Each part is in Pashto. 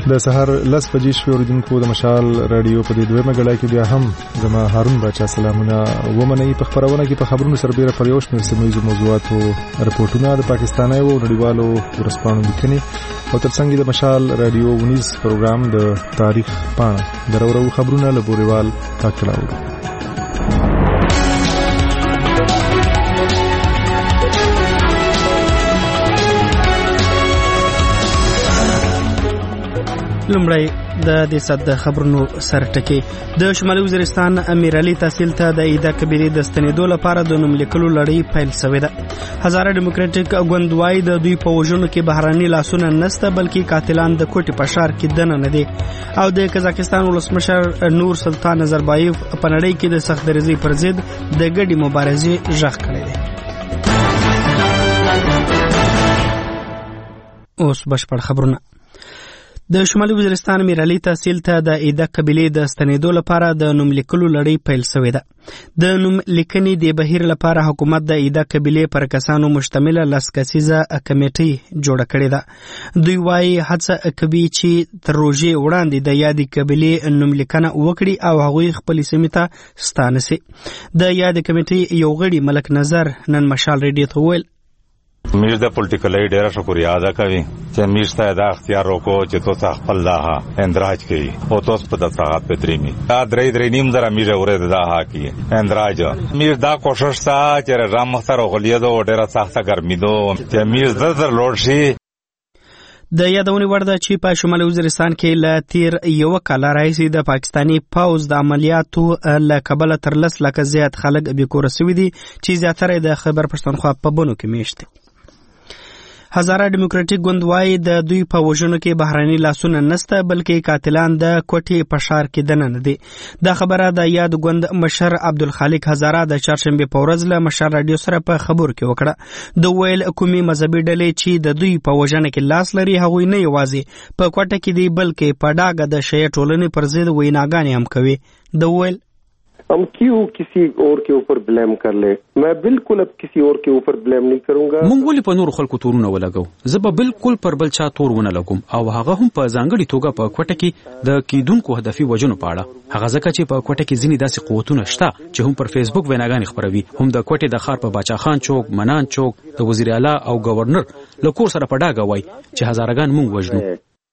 د سهار 10 بجې شوې اوریدونکو د مشال رادیو په دې دویمه غړای کې بیا هم زما هارون بچا سلامونه ومنئ. په خبرونه کې په خبرونو سره بیره پر یو شمېر سیمه موضوعاتو رپورټونه د پاکستاني او نړیوالو ورسپانو لیکنې او ترڅنګ د مشال رادیو ونیز پروګرام د تاریخ پاڼه درورو خبرونه له بوريوال تاکلاو. لمړی د صد خبرونو سرټکی د شمالي وزیرستان امیر علي تحصیل ته د ایدا کبیره د ستنېدو لپاره د نوم لیکلو لړۍ پیل شوې ده. هزاره ډیموکراټیک ګوند وايي د دوی په وژنو کې بهراني لاسونه نسته بلکې قاتلان د کوټي په ښار کې دننه نه دي. او د قزاقستان ولسمشر نور سلطان نظربایف په نړۍ کې د سخت دریزۍ پر ضد د ګډې مبارزې غږ کړی دی. اوس بشپړ خبرونه. د شمالي وزیرستان امیر علي تحصیل ته د ایدا قبیله د ستنېدو لپاره د نوم لیکلو لړۍ پیل شوې ده. د نوم لیکنې د بهیر لپاره حکومت د ایدا قبیله پر کسانو مشتمله 10 کسیزه کمیټې جوړه کړې ده. دوی وايي هڅه کوي چې تر روزي وړاندې د یادې قبیله نوم لیکنه وکړي او هغوی خپل سیمې ته ستانه شي. د یادې کمیټې یو غړي ملک نظر نن مشال ریډیو ته وویل میر د پولیټیکلي ډیر شکریا ادا کوي چې میر ته دا اختیار وکړو چې تو څخه خپل لاه اندراج کوي او توس په دغه پتريمي دا درې نیم زره میر اوره دا ها کی اندراج میر دا کوشش تا چې رام مختار غلیه دو ډیر سخته ګرمي دو چې میر زړه لوړ شي. د یادونې وړ ده چې په شمالي وزیرستان کې له تیر یو کال راهیسې د پاکستاني پوځ د عملیاتو له کبله تر 10 لکه زیات خلک بېکوره شوي دي چې زیاتره د خیبر پښتونخوا په بنو کې میشت دي. هزاره ډیموکراټیک ګوند وايي د دوی په وژنو کې بهراني لاسونه نسته بلکې قاتلان د کوټي په ښار کې دننه دي. دا خبره د یاد ګوند مشر عبدالخالق هزاره د چهارشنبه په ورځ له مشر رادیو سره په خبر کې وکړه. د ویل کومي مذهبي ډلې چې د دوی په وژنه کې لاس لري هغوی نه یوازې په کوټه کې دي بلکې په ډاګه د شیعه ټولنې پر ضد ویناګانې هم کوي. د ویل हम क्यों किसी और के ऊपर ब्लेम कर ले, मैं बिल्कुल अब किसी और के ऊपर ब्लेम नहीं करूंगा. مونږ ولې په نور خلکو تورونه ولګو؟ زه به بالکل پر بل چا تور ونه لګوم او هغه هم په ځانګړي توګه په کوټه کې د کیدونکو هدفي وژنو په اړه. هغه ځکه چې په کوټه کې ځینې داسې قوتونه شته چې هم پر فیسبوک ویناګانې خپروي، هم د کوټې د ښار په باچا خان چوک، منان چوک د وزیر اعلی او گورنر له کور سره په ډاګه وای چې هزارګان مونږ وژنو.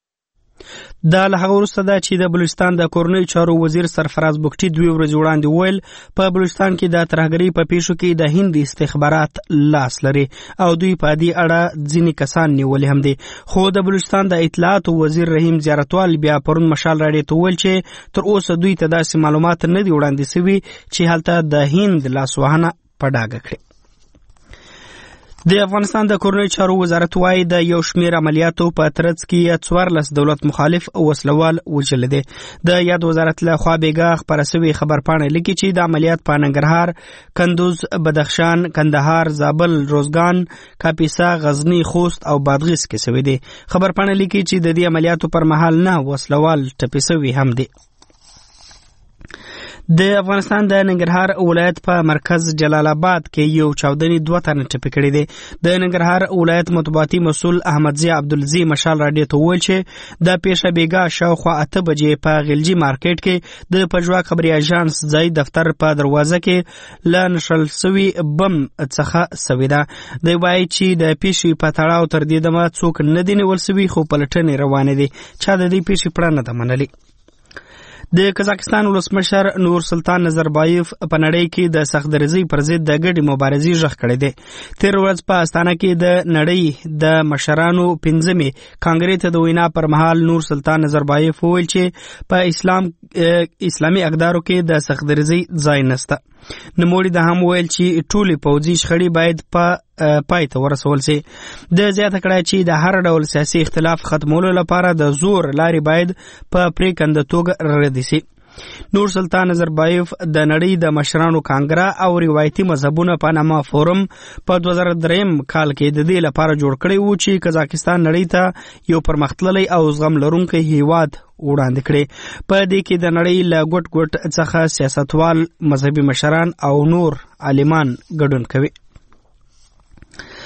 دا له هغه وروسته ده چې د بلوچستان د کورنۍ چارو وزیر سرفراز بوکټي 2 ورځې وړاندې وویل په بلوچستان کې د ترهګرۍ په پیښو کې د هند استخبارات لاس لري او دوی په دې اړه ځینې کسان نیولې هم دي. خو د بلوچستان د اطلاعات وزیر رحیم زیارتوال بیا پرون مشال راډیو ته وویل چې تر اوسه دوی ته داسې معلومات نه دي وړاندې شوي چې هلته د هند لاسوهنه په ډاګه کړي. د افغانستان د کورنۍ چارو وزارت وايي د یو شمېر عملیاتو په ترڅ کې 14 دولت مخالف وسلوال وژل دي. د یاد وزارت له خوا بیګا خبره شوې خبرپاڼه لیکي چې د عملیات په ننګرهار، کندوز، بدخشان، کندهار، زابل، روزګان، کاپیسا، غزنی، خوست او بادغیس کې شوې دي. خبرپاڼه لیکي چې د دې عملیاتو پر مهال نه وسلوال ټپي شوي هم دي. د افغانستان د ننګرهار ولایت په مرکز جلال آباد کې یو چاودنې 2 تنه ټپي کړي دي. د ننګرهار ولایت مطبوعاتي مسؤل احمدزی عبدالزی مشال راډیو ته وویل چې د پیښه بیګا شاوخوا 8 بجې په غلجي مارکیټ کې د پژواک خبري اژانس ځای دفتر په دروازه کې لنشل سوي بم څخه سوي ده. دی وايي چې د پیښې په تړاو تر دې دمه څوک نه دي نیول سوي خو پلټنې روانې دي. چا د دې پیښې پړه نه ده منلې. د قزاقستان ولسمشر نور سلطان نظربایف په نړۍ کې د سخت دریزۍ پر ضد د ګډې مبارزې غږ کړی دی. تیر ورځ په استانه کې د نړۍ د مشرانو 15مې کانګرې ته د وینا پر مهال نور سلطان نظربایف وویل چې په اسلامي اقدارو کې د سخت دریزۍ ځای نشته. نوموړي د هم ویل چې ټولې پوځي شخړې باید په پای ته ورسول شي. د زیاته کړه چې د هر ډول سیاسي اختلاف ختمولو لپاره د زور لارې باید په پریکنده توګه رد شي. نور سلطان نظربایف د نړۍ د مشرانو کانګره او روایتي مذهبونو په نامه فورم په 2003 کال کې د دې لپاره جوړ کړی و چې قزاقستان نړۍ ته یو پرمختللی او زغم لرونکی هیواد وړاندې کړي. په دې کې د نړۍ له ګوټ ګوټ څخه سیاستوال، مذهبي مشران او نور عالمان ګډون کوي.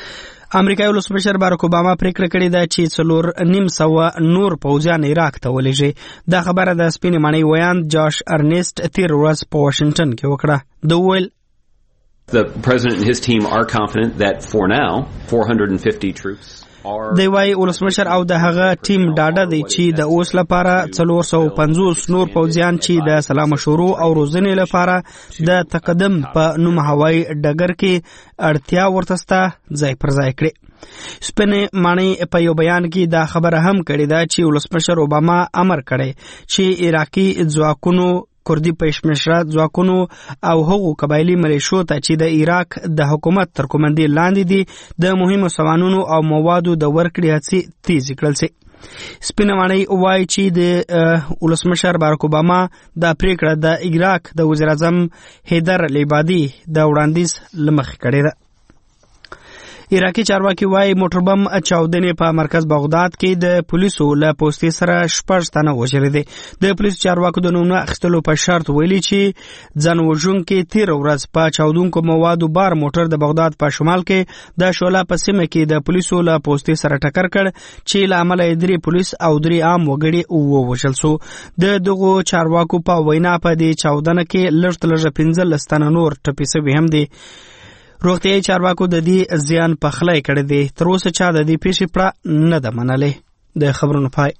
امریکایي ولسمشر بارک اوباما پریکړه کړې ده چې 4,500 نور پوځیان عراق ته ولېږي. دا خبره د سپینې ماڼۍ ویاند جاش ارنیسټ تیر ورځ په واشنگټن کې وکړه. د ویل The president and his team are confident that for now 450 troops دی وايي ولسمشر او د هغه ټیم ډاډه دی چې د اوس لپاره 450 نور پوځیان چې د سلام شروع او روزنې لپاره د تقدم په نوم هوایي ډګر کې اړتیا ورتسته ځای پر ځای کړي. سپینې ماڼۍ په یو بیان کې دا خبره هم کړې ده چې ولسمشر اوباما امر کړی چې عراقي ځواکونو کردي پېشمشره ځواکونو او هغو قبایلي ملیشو ته چې د عراق د حکومت تر کومندې لاندې دي د مهمو سامانونو او موادو د ورکړې هڅې تیزې کړل سي. سپینه ماڼۍ وایي چې د ولسمشر بارک اوباما دا پریکړه د عراق د وزیر اعظم حیدر العبادي د وړاندیز له مخې کړې ده. عراقي چارواکي وایي موټر بم چاودنې په مرکز بغداد کې د پولیسو له پوستې سره 6 تنه وژلي دي. د پولیسو چارواکو د نوم اخیستلو په شرط ویلي چې ځان وژونکي تیر ورځ په چاودونکو موادو بار موټر د بغداد په شمال کې د شولا په سیمه کې د پولیسو له پوستې سره ټکر کړ چې له امله 3 پولیس او 3 عام وګړي ووژل شو. د دغو چارواکو په وینا په دې چاودنه کې لږ 15 تنه نور ټپي شوي هم دي. روغتیايي چارواکو د دې زیان پخلی کړی دی. تر اوسه چا د دې پیښې پړه نه ده منلې. د خبرونو پای.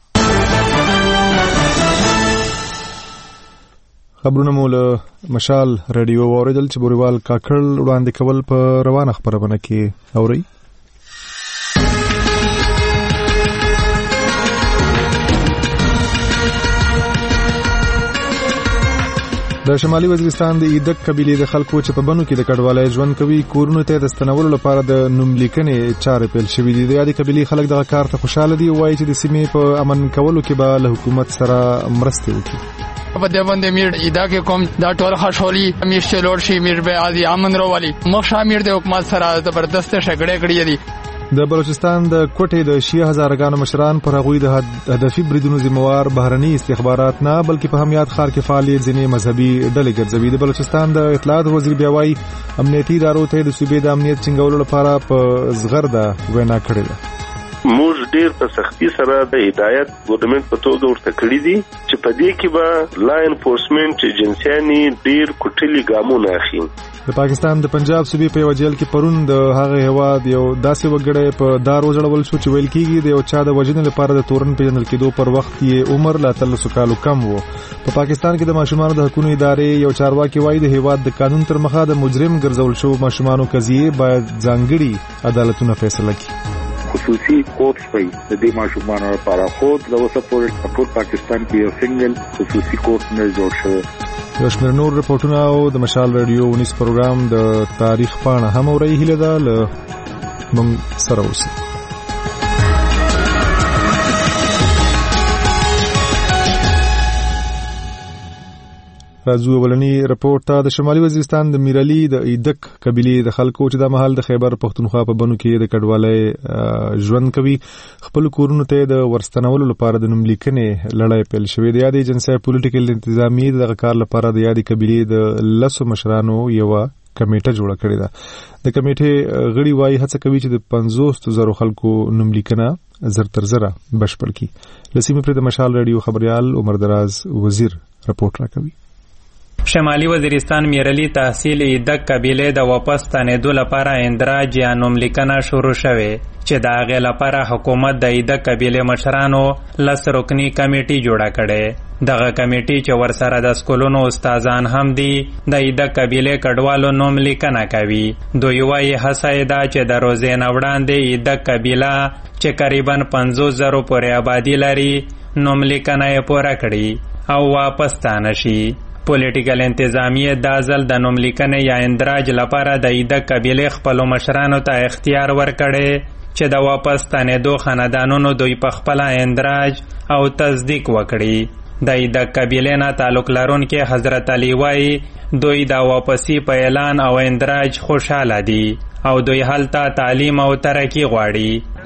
خبرونه مو له مشال رادیو واوریدل چې بوریوال کاکړ وړاندې کول په روانه خبرونه کې اوري. د شمالي وزیرستان د ایدک قبیلې د خلکو چې په بنو کې د کډوالۍ ژوند کوي کورونو ته د ستنولو لپاره د نوم لیکنې چارې پیل شوې دي. د یادې قبیلې خلک دغه کار ته خوشاله دي او وایي چې د سیمې په امن کولو کې به له حکومت سره مرسته وکړي. په دې باندې میر ایدا کې کوم دا ټول خاصولي میر چلور شي میر به عادي امن روالي مخ شامیر د حکومت سره زبردست شګړې کړې دي. د بلوچستان د کوټې د شیعه هزارګانو مشران پر هغوی د هدفي بریدونو ذمہوار بهرني استخبارات نه بلکې په همیات ښار کې فعالیت ځینې مذهبي ډلې ګرځوي. د بلوچستان د اطلاعات وزیر بیا وايي امنیتي ادارو ته د صوبې د امنیت ټینګولو لپاره په زغرده وینا کړې ده. موږ ډیر په سختي سره د هدایت ګورنمنت په توګه ورته کړی دي چې په دې کې به لا انفورسمنت ایجنسیاني ډیر کوټلي ګامونه اخلي. د پاکستان د پنجاب صوبې په یو جیل کې پرون د هغه هواد یو داسې وګړی په دار وژړول شو چې ویل کېږي د یو چا د وژنې لپاره د تورن پیژندل کېدو پر وخت یې عمر له 13 کالو کم و. په پاکستان کې د ماشومانو د حقوقو ادارې یو چارواکي وایي د هواد د قانون تر مخه د مجرم ګرځول شو ماشومانو قضیه باید ځانګړي عدالتونه فیصله کړي. خصوصي کورټ پي د دې ماشومانو لپاره خود د سپورټ پاکستان کې یو سنگل خصوصي کورټ نه جوړ شو. یو شمېر نور رپورټونه او د مشال رادیو ونیس پروګرام د تاریخ پاڼه هم اوري. هیله ده له موږ سره اوسئ. راځو ولني رپورټ ته. د شمالي وزیرستان د میرعلي د ایدک قبیلې د خلکو چې د محل د خیبر پختونخوا په بنو کې د کډوالۍ ژوند کوي خپل کورونو ته د ورستنولو لپاره د نوم لیکنې لړۍ پیل شوې. د یادې ایجنسۍ پولیټیکل انتظامی دغه کار لپاره د یادې قبیلې د 10 مشرانو یو کمیټه جوړه کړې ده. د کمیټې غړي وايي هڅه کوي چې د 50,000 خلکو نوم لیکنه زر تر زره بشپړ کړي. لسیمه پر د مشال رادیو خبريال عمر دراز وزیر رپورټ راکوي. شمالي وزیرستان میرعلي تحصیل ایدک قبیله د واپس ستنېدو لپاره اندراج یا نوم لیکنه شروع شوه چې د هغې لپاره حکومت د ایدک قبیله مشرانو 10 رکنی کمیټي جوړه کړې. دغه کمیټي چې ورسره د سکولونو استادان هم دي د ایدک قبیله کډوالو نوم لیکنه کوي. دوی وايي هڅه یې ده چې د روزې نه وړاندې ایدک قبیله چې قریبا 50,000 پورې آبادي لري نوم لیکنه یې پوره کړي او واپس ستانه شي. پولیټیکل انتظامیه دا ځل د نوم لیکنې یا اندراج لپاره د ایدک قبیلې خپلو مشرانو ته اختیار ورکړی چې د واپس ستنېدو خاندانونو دوی په خپله اندراج او تصدیق وکړي. د ایدک قبیلې نه تعلق لرونکي حضرت علي وایي دوی د واپسی په اعلان او اندراج خوشحاله دي او دوی هلته تعلیم او ترقی غواړي.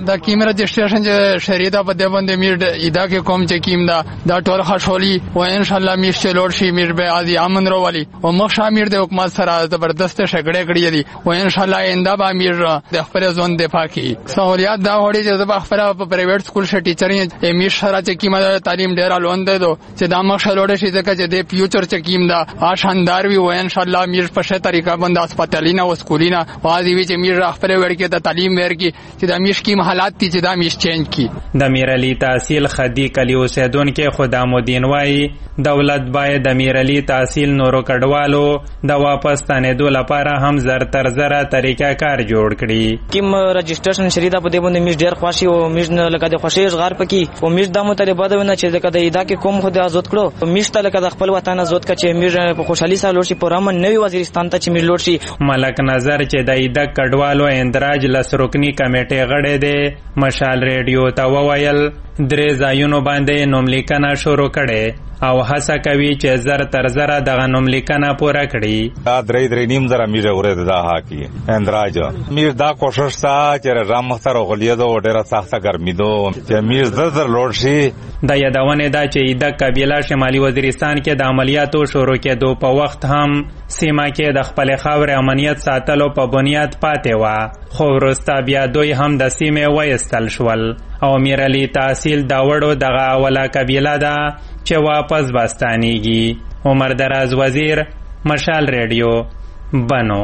دا کیم رجسٹریشن چې شریدا په دې باندې میر ادا کې کوم چې کیم دا ټول خښولي او ان شاء الله میر چې لوړ شي میر به ازي امن راولي او مخ شامیر د حکومت سره زبردست شګړې کړې دي او ان شاء الله انده به میر د خپل ځون دفاع کوي. سہولیات دا وړي چې د خپل په پرایویټ سکول شې ټیچرې میر سره چې کیم تعلیم ډیر لوند دی چې دا مخ لوړ شي ځکه چې د فیوچر چې کیم دا شاندار وي او ان شاء الله میر په شه طریقه باندې هسپتالینه او سکولینا واځي وی چې میر خپل ورکه د تعلیم ورکی چې د میر کیم حالات دي چې دا میر چینج کی. د میر علی تحصیل خدی کلی اوسیدونکو خدامالدین وایي دولت باید د میر علی تحصیل نورو کډوالو د واپس تنېدو لپاره هم زر تر زره طریقه کار جوړ کړي. کیم رجسٹریشن شریدا په دې باندې میر ډیر خوشي او میر لکه د خوشي اشغار پکې او میر د مطالبه ده نه چې د ادا کې کوم خو د آزاد کړو میر ته لکه د خپل وطن آزاد کړي چې میر په خوشحالي سره لور شي په رامن نوي وزیرستان ته چې میر لور شي. ملک نظر چې د ادا کډوالو اندراج لسرکنی کمیټه غړی دی مشال ریډیو ته وویل درې ځایونو باندې نوملیکنه شروع کړي او هڅه کوي چې زر تر زره دغه نوملیکنه پوره کړي. دا درې نیم زره میر اورید دا حقي اندراج میر دا کوشش تا چې رام مختار غلیدو ډیره سخته ګرمیدو چې میر زر لوړ شي. د یادونه دا چې د قبیله شمالي وزیرستان کې د عملیاتو شروع کېدو په وخت هم سیمه کې د خپل خاورې امنیت ساتلو په بنیاد پاتې و خو وروسته بیا دوی هم د سیمې وایستل شول او میر علی تحصیل دا وړو دغه اوله قبیله ده چې واپس باستانیږي. عمر دراز وزیر مشال ریډیو بنو.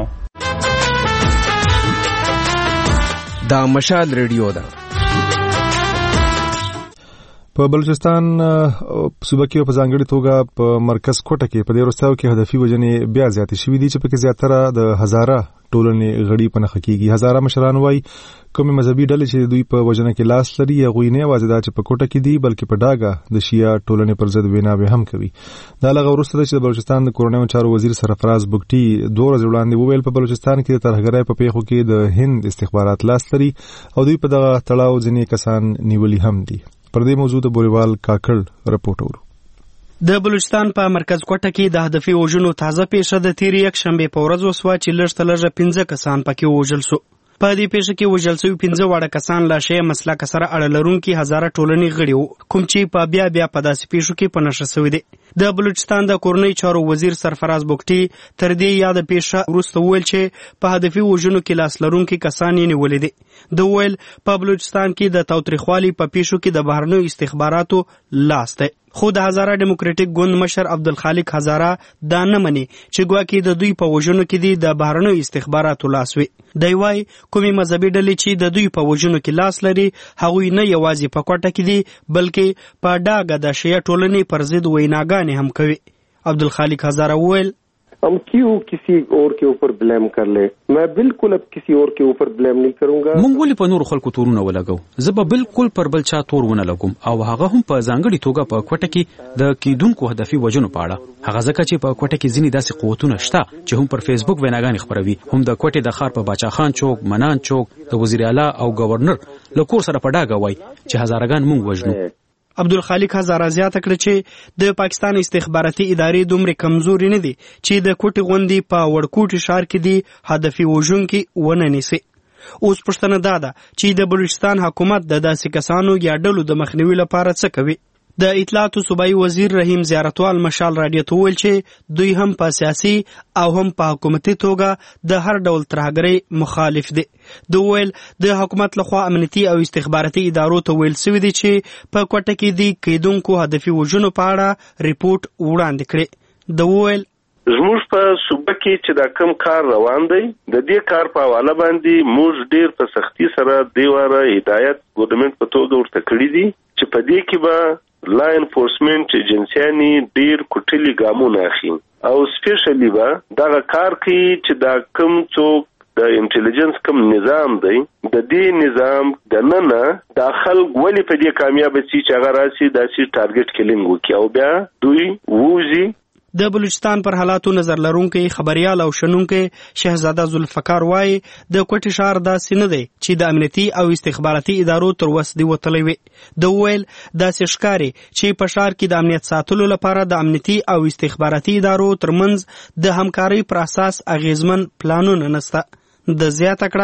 دا مشال ریډیو ده. په بلوچستان صوبه کې په ځانګړي توګه په مرکز کوټه کې په دې وروستیو کې هدفي وژنې بیا زیاتې شوې دي چې پکې زیاتره د هزاره ټولنې غړي په نښه کېږي. هزاره مشران وایي کومې مذهبي ډلې چې دوی په وژنه کې لاس لري هغوی نه یوازې دا چې په کوټه کې دي بلکې په ډاګه د شیعه ټولنې پر ضد ویناوې هم کوي. دا لږه وروسته ده چې د بلوچستان د کورنیو چارو وزیر سرفراز بګټي 2 ورځې وړاندې وویل په بلوچستان کې د ترهګرۍ په پیښو کې د هند استخبارات لاس لري او دوی په دغه تړاو ځینې کسان نیولي هم دي. پر دې موضوع د بوریوال کاکړ رپورټ اورو. د بلوچستان په مرکز کوټه کې د هدفي وژنو تازه پیښه د تیرې یکشنبې په ورځ وسوه چې لږ تر لږه 15 کسان پکې وژل شو. په دې پیښه کې وژل شوي 15 واړه کسان لا شیعه مسلک سره اړه لرونکي هزاره ټولنې غړي وو کوم چې په بیا په داسې پیښو کې په نښه شوي دي. د بلوچستان د کورنۍ چارو وزیر سرفراز بګټي تر دې یاد پیښه وروسته وویل چې په هدفي وژنو کې لاس لرونکي کسان یې نیولي دي. د ویل په بلوچستان کې د تاوتریخوالي په پیښو کې د بهرنیو استخباراتو لاس دی. خو د هزاره ډیموکراټیک ګوند مشر عبدالخالق هزاره دا نه مني چې ګواکې د دوی په وژنو کې دي د بهرنیو استخباراتو لاس وي. دی وایي کومې مذهبي ډلې چې د دوی په وژنو کې لاس لري هغوی نه یوازې په کوټه کې دي بلکې په ډاګه د شیعه ټولنې پر ضد ویناګانې هم کوي. عبدالخالق هزاره وویل हम क्यों किसी और के ऊपर ब्लेम कर ले मैं बिल्कुल अब किसी और के ऊपर ब्लेम नहीं करूंगा. مونږ ولې په نور خلکو تورونه ولګو زه به بالکل پر بل چا تور ونه لګوم او هغه هم په ځانګړي توګه په کوټه کې د کیدونکو هدفي وژنو په اړه هغه ځکه چې په کوټه کې ځینې داسې قوتونه شته چې هم پر فیسبوک ویناګانې خپروي هم د کوټې د ښار په باچا خان چوک منان چوک د وزیر اعلی او گورنر له کور سره په ډاګه وایي چې هزارهګان مونږ وژنو. عبدالخالق هزاره زیاته کړه چې د پاکستان استخباراتي ادارې دومره کمزوري نه دي چې د کوټې غوندي په وړکوټي شهر کې دي هدفي وژونکي ونه نیسي. اوس پوښتنه دا ده چې د بلوچستان حکومت د داسې کسانو یا ډلو د مخنیوي لپاره څه کوي. د اطلاعاتو صوبایي وزیر رحیم زیارتوال مشال راډیو ته وویل چې دوی هم په سیاسي او هم په حکومتي توګه د هر ډول ترهګرۍ مخالف دي. د ویل د حکومت لخوا امنیتي او استخباراتي ادارو ته ویل سوي دي چې په کوټه کې دي کیدونکو هدفي وژنو په اړه ریپورت وړاندې کړي. د ویل زموږ په صوبه کې چې دا کم کار روان دی د دې کار په حواله باندې موږ ډیر په سختي سره دیواره هدایت ګورنمنت په توګه ورته کړی دي چې په دې کې به لا انفورسمنت ایجنسیانی ډیر کوټلي ګامونه اخلي او سپیشلی به دا کار کوي چې دا کم څوک د انټيليجنس کم نظام دی د دې نظام د ننه داخل ولې په دې کامیاب شي چې هغه راسي داسې ټارګټ کلینګ وکړي او بیا دوی ووزي. د بلوچستان پر حالاتو نظر لرونکي خبريال او شنونکي شهزاده ذوالفقار وایي د کوټي شهر داسې نه دی چې د امنیتي او استخباراتي ادارو تر وس دی وتلی وي. د ویل داسې ښکاري چې په شهر کې د امنیت ساتلو لپاره د امنیتي او استخباراتي ادارو ترمنځ د همکارۍ پر اساس اغیزمن پلانونه نشته. د زیاته کړه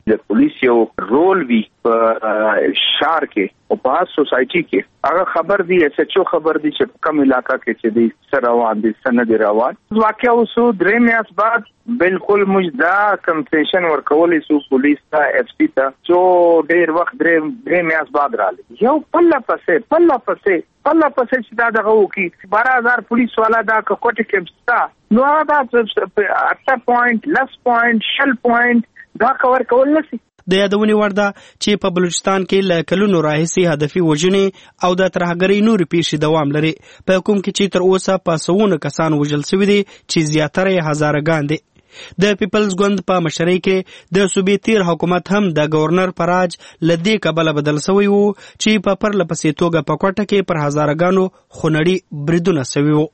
د پولیس یو رول وی په شهر کې او په سوسایټي کې هغه خبر دی SHO خبر دی چې کوم علاقہ کې چې د سروان د سند روان واقعا اوسو درې میاس بعد بالکل مجدا کنفیشن ورکولې سو پولیس ته FC ته چې ډېر وخت درې میاس بعد راځي یو پله پسې چې دا دغه وکي 12000 پولیس والا دا کوټه کې ستا نو دا 8 پوینټ لس پوینټ شل پوینټ دا کور کول نشي د یادونې وړ ده چې په بلوچستان کې له کلونو راهیسې هدفي وژنې او د ترهګرۍ نورې پیښې دوام لري په کوم کې چې تر اوسه په سوونه کسان وژل شوي دي چې زیاتره یې هزارهګان دي د پیپلز ګوند په مشرۍ کې د صوبې تیر حکومت هم د گورنر په راج له دې کبله بدل شوی وو چې په پرله پسې توګه په کوټه کې پر هزارهګانو خونړي بریدونه شوي وو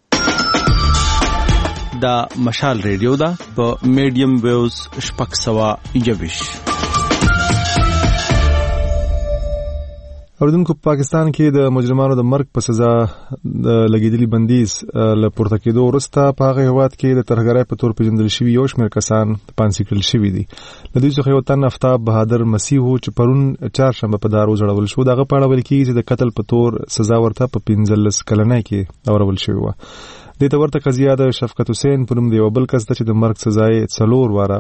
دا مشال ریډیو ده په میډیم ویوز 621 اوردونکو په پاکستان کې د مجرمانو د مرګ په سزا د لګیدلي بندیز له پورته کېدو وروسته په هغه هېواد کې د ترهګرۍ په تور پیژندل شوي یو شمېر کسان پانسي کړل شوي دي له دوی څخه یو تن افتاب بهادر مسیح و چې پرون چهارشنبه په دار وځړول شو د هغه په اړه ویل کېږي چې د قتل په تور سزا ورته په 15 کلنۍ کې اورول شوې وه دې ته ورته قضیه د شفقت حسین په نوم د یو بل کس ته چې د مرګ سزا یې 4 واره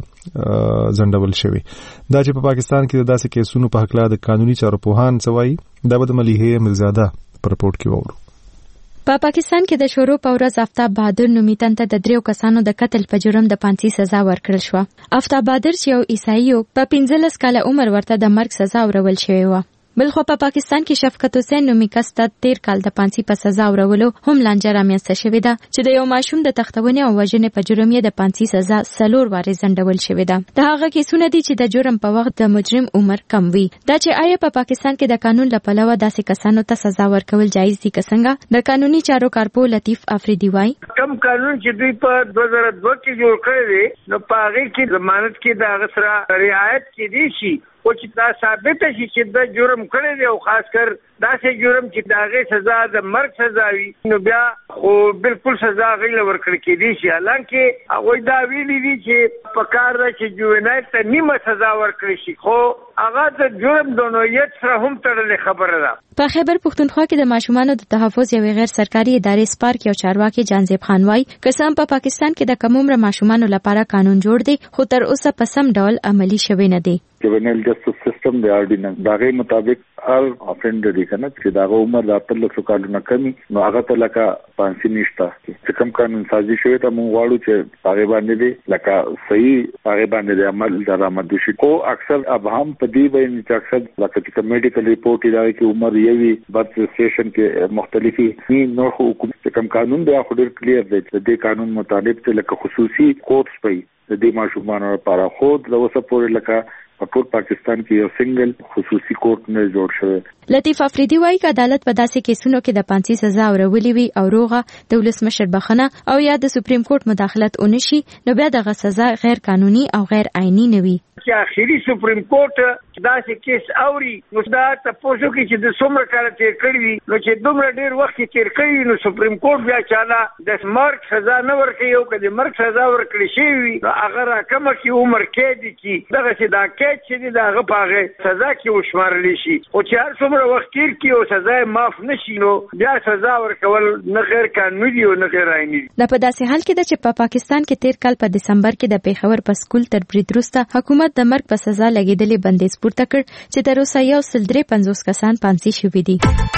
ځنډول شوې دا چې په پاکستان کې د داسې کیسونو په هکله د قانوني چارو پوهان څه وایي دا به د ملیحه میرزاده په رپورټ کې وورو په پاکستان کې د شروع په ورځ آفتاب بهادر نومي تن ته د 3 کسانو د قتل په جرم د پانسي سزا ورکړل شو آفتاب بهادر چې یو عیسائی په 15 کاله عمر ورته د مرګ سزا ورول شوې و بلخو په پاکستان کې شفقت حسین نومي کس ته 13 کال د پانسي په سزا ورولو هم لانجه رامنځته شوې ده چې د یو ماشوم د تختونې او وژنې په جرم یې د پانسي سزا 4 واره ځنډول شوې ده د هغه کیسونه دي چې د جرم په وخت د مجرم عمر کم وي دا چې آیا په پاکستان کې د قانون له پلوه داسې کسانو ته سزا ورکول جایز دي که څنګه د قانوني چارو کارپو لطیف افریدي وایي کم قانون چې دوی په 2002 کې جوړ کړی دی نو په هغه کې ضمانت کې د هغه سره رعایت کېدی شي او چې دا ثابت شي چې د جرم کړی دی او خاص کر داسې جرم چې د هغې سزا د مرګ سزا وي نو بیا خو بالکل سزا هغې له ورکړل کېدی شي حالانکې هغوی دا ویلي دي چې په کار ده چې جوینایل ته نیمه سزا ورکړی شي خو هغه د جرم د نوعیت سره هم تړلې خبره ده په خیبر پښتونخوا کې د ماشومانو د تحفظ یوې غیر سرکاري ادارې سپارک یو چارواکي جانزیب خان وایي قسم په پاکستان کې د کم عمره ماشومانو لپاره قانون جوړ دی خو تر اوسه په سم ډول عملي شوی نه دی جوینایل جسټس سیستم د آرډیننس دغه مطابق هر افندر دی کنه چې دغه عمر د 13 کالو نه کمی نو هغه ته لکه پانسي نشته چې کوم قانون سازي شوی ته مونږ واړو چې هغه باندې دی لکه صحیح هغه باندې د عمل درآمد شي کو اکثر ابهام په دی باندې چې اکثر لکه چې میډیکل ریپورت دی چې عمر یوي برث سټیشن کې مختلفي نو حکومت کوم قانون دی خو ډیر کلیر دی چې د قانون مطابق چې لکه خصوصي کورټس پي د دې ماشومانو لپاره خود د وسه پورې لکه په ټول پاکستان کې یو سنگل خصوصي کورټ نه جوړ شوی لطیف افریدي وایي چې عدالت په داسې کیسونو کې د پانسي سزا ورولې وي او روغه د ولسمشر بخنه او یا د سپریم کورټ مداخلت ونشي نو بیا دغه سزا غیر قانوني او غیر عیني نه وي چې اخیری سپریم کورټ داسې کیس اوري نو دا تاسو کې چې د څومره کال تیر کړی وي نو چې دومره ډیر وخت تیر کړی نو سپریم کورټ بیا چاله د مرګ سزا نه ورکړي او کله مرګ سزا ورکړي شي وي هغه راکمه کې عمر کې دي چې دغه چې دا کې چې دغه پاغه سزا کې وشمارل شي او چې هر څومره وخت تیر کې او سزا معاف نشي نو بیا سزا ورکول نه غیر قانوني او نه غیر عیني دا په داسې حال کې چې په پاکستان کې تیر کال په دسمبر کې د پیښور په سکول تر برید وروسته حکومت د مرګ په سزا لګیدلې بندیز پورته کړ چې تر اوسه 153 کسان پانسي شوي دي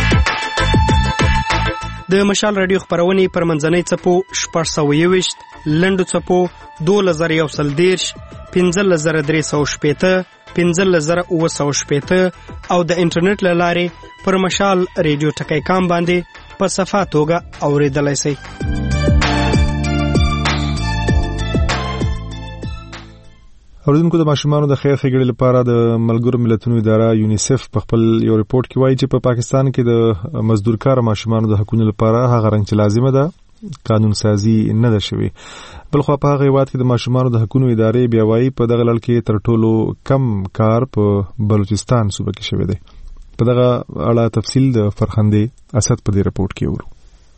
د مشال رادیو خبرونه پر منځنۍ څپو 621 لنډو څپو 2110 15315 15915 او د انټرنیټ لارې پر مشال رادیو ټکی کام باندې په صفه توګه اوریدلای شئ اوریدونکو د ماشومانو د خیر ښېګړې لپاره د ملګرو ملتونو اداره یونیسف په خپل یو ریپورت کې وایي چې په پاکستان کې د مزدورکار ماشومانو د حقوقو لپاره هغه رنګ چې لازمه ده قانون سازي نه ده شوی بلخو په هغه هیواد کې د ماشومانو د حقوقو ادارې بیا وایي په دغه لړ کې تر ټولو کم کار په بلوچستان صوبه کې شوی دی په دغه اړه تفصیل د فرخندې اسد په دې ریپورت کې ورو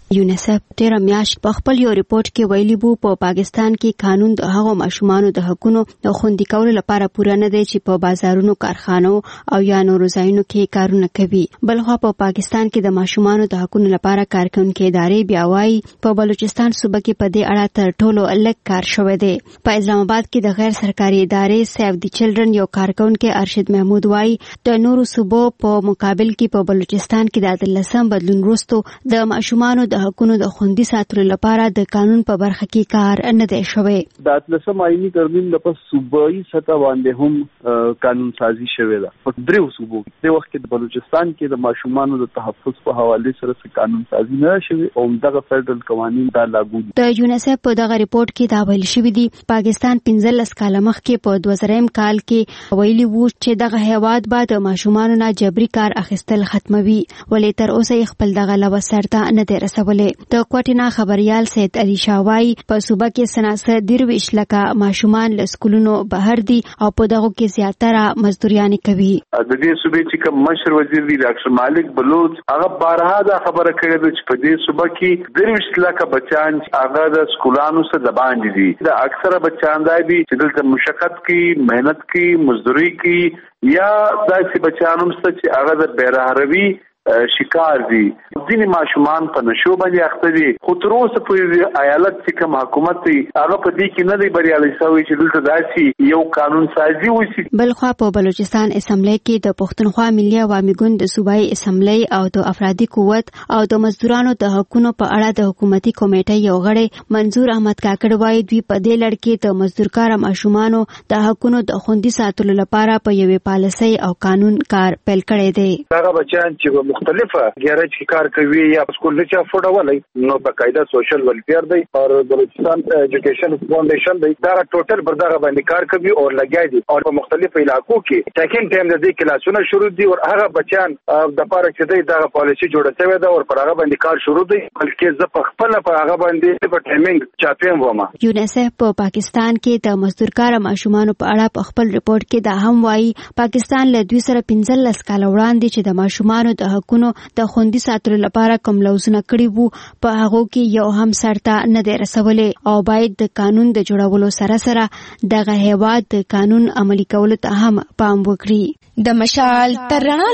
یونیسف تیر میاشت په خپل یو ریپورت کې ویلي وو په پاکستان کې قانون د هغو ماشومانو د حقوقو د خوندي کولو لپاره پوره نه دی چې په بازارونو، کارخانو او یا نورو ځایونو کې کارونه کوي. بلخوا په پاکستان کې د ماشومانو د حقوقو لپاره کارکونکي ادارې بیا وايي په بلوچستان صوبه کې په دې اړه تر ټولو لږ کار شوی دی. په اسلام آباد کې د غیر سرکاري ادارې سیو دی چلډرن یو کارکونکي ارشد محمود وايي د نورو صوبو په مقابل کې په بلوچستان کې د 18 بدلون وروسته د ماشومانو د حقوقو د خوندي ساتلو لپاره د قانون په برخه کې کار نه دی شوی. د 18 آئینی ترمیم د په صوبایي سطح باندې هم قانون سازي شوی ده. په دریو صوبو د وخت کې د بلوچستان کې د ماشومانو د تحفظ په حواله سره قانون سازي نه شوی او دغه فدرل قوانين دا لاګو دي. د یونیسف په دغه ریپورت کې دا ویل شوی دی پاکستان 15 کال مخکې په 2000 کال کې ویلي وو چې دغه هیواد به د ماشومانو نه جبري کار اخیستل ختموي، ولې تر اوسه خپل دغه لوسر ته نه دی رسولي. د کوټینا خبريال سید علي شاوای په صوبه کې سناسه 23 لکه ماشومان له سکولونو بهر دي او په دغه کې زیاتره مزدوريانې کوي. د دې صوبې چې کوم مشر وزیر دی ډاکټر مالک بلوچ هغه بارها دا خبره کړې ده چې په دې صوبه کې 23 لکه بچان هغه د سکولانو سره د باندې دي. د اکثره بچان دا دي چې دلته مشقت کوي، مهنت کوي، مزدوري کوي یا داسې بچانو چې هغه د بیرهروي شکار دي. ځینې ماشومان په نشو باندې اخته دي خو تر اوسه پورې ایالت چې کوم حکومت دی هغه په دې کې نه دی بریالي شوی چې دلته داسې یو قانون سازي وشي. بلخوا په بلوچستان اسمبلی کې د پښتونخوا ملي عوامي ګوند د صوبایي اسمبلی او د افرادي قوت او د مزدورانو د حقوقو په اړه د حکومتي کمیټې یو غړی منظور احمد کاکړ وايي دوی په دې لړ کې د مزدورکار ماشومانو د حقوقو د خوندي ساتلو لپاره په یوې پالیسۍ او قانون کار پیل کړی دی. هغه بچان چې مختلفه ګیرج کې کار کوي یا سکول نه چا فوډولای نو بقاعده سوشل ویلفیر دی او بلوچستان ایجوکیشن فاونډیشن دی دا ټوټل برداغه باندې کار کوي او لګیا دي او په مختلفو علاقو کې ټاکن ټایم د دې کلاسونه شروع دي او هغه بچان د پاره چې دا پالیسي جوړه شوی دا او پر هغه باندې کار شروع دي بلکې ز په خپل په هغه باندې په ټایمینګ چاپیم ومه. یونیسف په پاکستان کې د مزدورکار ماشومانو په اړه په خپل ریپورت کې دا هم وایي پاکستان له 2015 کال وړاندې چې د ماشومانو د حقوقو د خوندي ساتلو لپاره کوم لوزونه کړی وو په هغه کې یو هم سرته نه دی رسولي او باید د قانون د جوړولو سره سره دغه هیواد د قانون عملي کولو ته هم پام وکړي. د مشال تر رڼا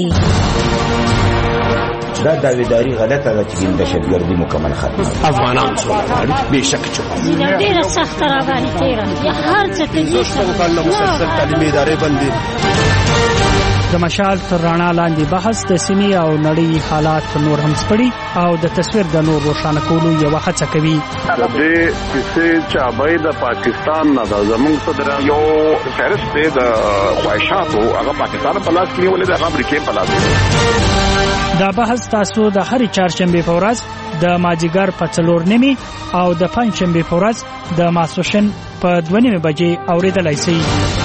لاندې دا داویداری غلطه ده چې دهشتګردي مکمل ختمه افغانان سره غواړي بهشکه چې ډیره سخت راغلي تیره هر څه ته څه کله مسلسل تعلیمي ادارې بندي. د مشال تر رڼا لاندې بحث د سیمې او نړۍ حالات نور هم سپړي او د تصویر د نور روښانه کولو یو هڅه کوي. د دې چې چابای د پاکستان نه د زمونږ صدر یو فهرست دی د خواهشاتو هغه پاکستان په لاس کې ولې د امریکا په لاس. دا بحث تاسو د هر چهارشنبه په ورځ د ماجیګر په 4:30 او د پنځشنبه په ورځ د ماسوشن په 2:30 بجې اوریدلای شئ.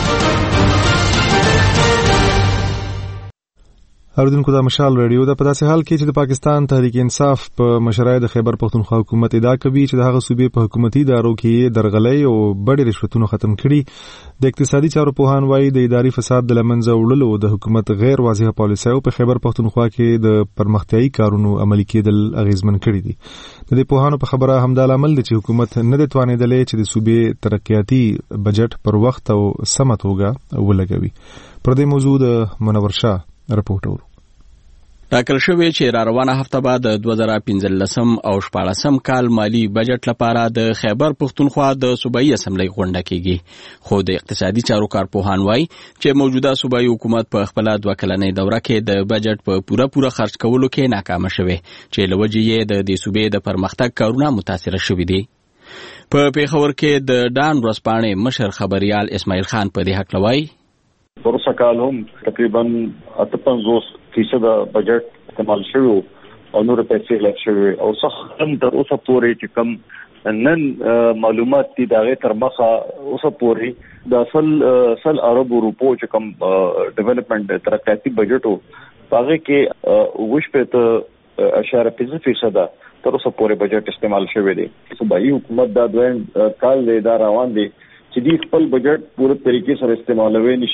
اوریدونکو د مشال رادیو د په داسې حال کې چې د پاکستان تحریک انصاف په مشرۍ د خیبر پختونخوا حکومت ادعا کوي چې د هغه صوبې په حکومتي ادارو کې درغلۍ او بډې رشوتونه ختم کړي. د اقتصادي چارو پوهان وایي د اداري فساد د لمنځه وړلو د حکومت غیر واضحه پالیسۍ په خیبر پختونخوا کې د پرمختیايي کارونو عملي کېدل اغیزمن کړي دي. د دې پوهانو په خبره همدا عمل دي چې حکومت نه د توانېدلې چې د صوبې ترقیاتي بجټ پر وخت او سمه توګه ولګوي. پر دې موضوع د منور شاه رپورټ ټاکل شوی چې را روانه هفته بعد د 2015 او 14 کال مالی بجټ لپاره د خیبر پختونخوا د صوبایي اسمبلی غونډه کیږي. خو د اقتصادي چارو کارپوهان وایي چې موجوده صوبایي حکومت په خپل 2 کلنۍ دوره کې د بجټ په پوره خرج کولو کې ناکام شوی چې لوجې یې د دې صوبې د پرمختګ کارونه متاثر شوي دي. په پیښور کې د ډان ورځپاڼې مشر خبريال اسماعیل خان په دې حق لوي ورسره کال هم تقریبا 58% بجټ استعمال شوی او نور پیسې لګ شوی او څه هم تر اوسه پورې چې کم نن معلومات دي دغه تر مخه اوسه پورې د اصل عرب روپو چې کم ډیولپمنٹ ترقیاتي بجټ او هغه کې وشپته اشاره 5% تر اوسه پورې بجټ استعمال شوی دی. صوبایي حکومت دا دویم کال دی دا روان دی چې دی خپل بجټ پوره طریقې سره استعمالوي نشي.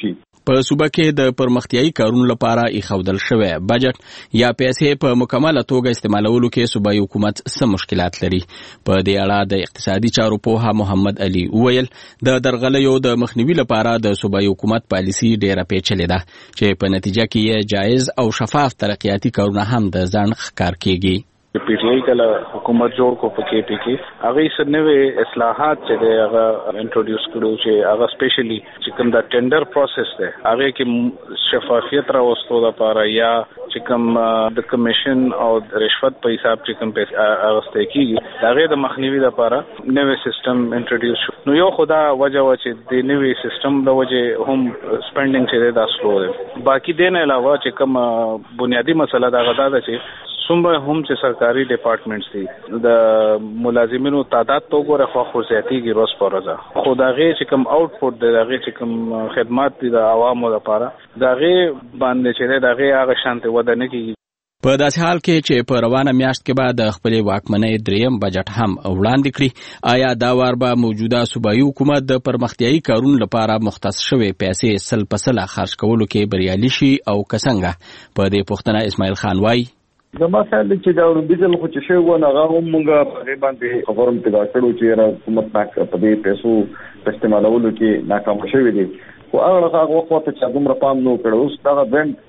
په صوبه کې د پرمختیايي کارونو لپاره ایښودل شوی بجټ یا پیسې په مکمله توګه استعمالولو کې صوبایي حکومت څه مشکلات لري. په دې اړه د اقتصادي چارو پوها محمد علي وویل د درغلیو د مخنیوي لپاره د صوبایي حکومت پالیسي ډیره پیچلې ده چې په نتیجه کې یې جایز او شفاف ترقیاتي کارونه هم د ځان ښکار کیږي. پی ټی آی کله حکومت جوړ کو په کې پی کې هغه سنوي اصلاحات چې هغه انټروډیوس کړو چې هغه سپیشلی چې کوم دا ټینډر پروسس ده هغه کې شفافیت راوستو لپاره یا چې کوم د کمیشن او رشوت په حساب چې کوم پیسې اغسته کیږي هغه د مخنیوي لپاره نوې سیستم انټروډیوس شو. نو یو خدا وجه و چې د نوې سیستم د وجه هم سپینډینګ چې دا سلو ده. باقی دین علاوه چې کوم بنیادی مسله دا غدا ده چې څومره هم چې سرکاري ډپارټمنټس دي د ملازمینو تعداد تو ګوره خو زیاتیږي روز پر ورځ خو دا غي چې کوم اوټپوټ دی دا غي چې کوم خدمات دي د عوامو لپاره دا غي باندې چې دا غي هغه شانته ودانه کیږي. په داسې حال کې چې په روانه میاشت کې بعد د خپل واکمنۍ دریم بجټ هم وړاندې کړي آیا دا وار به موجوده صوبایي حکومت د پرمختیايي کارونو لپاره مختص شوی پیسې سل په سل خرج کولو کې بریالي شي او کسنګه په دې پوښتنه اسماعیل خان وایي زما خیال چې دا وربیزل خو چې شی و نه هغه مونږه په دې باندې خبرم پیدا کړو چې حکومت په دې پیسو په استعمالولو کې ناکام شوی دی خو هغه وخت چې دومره پام نو کړو اوس دا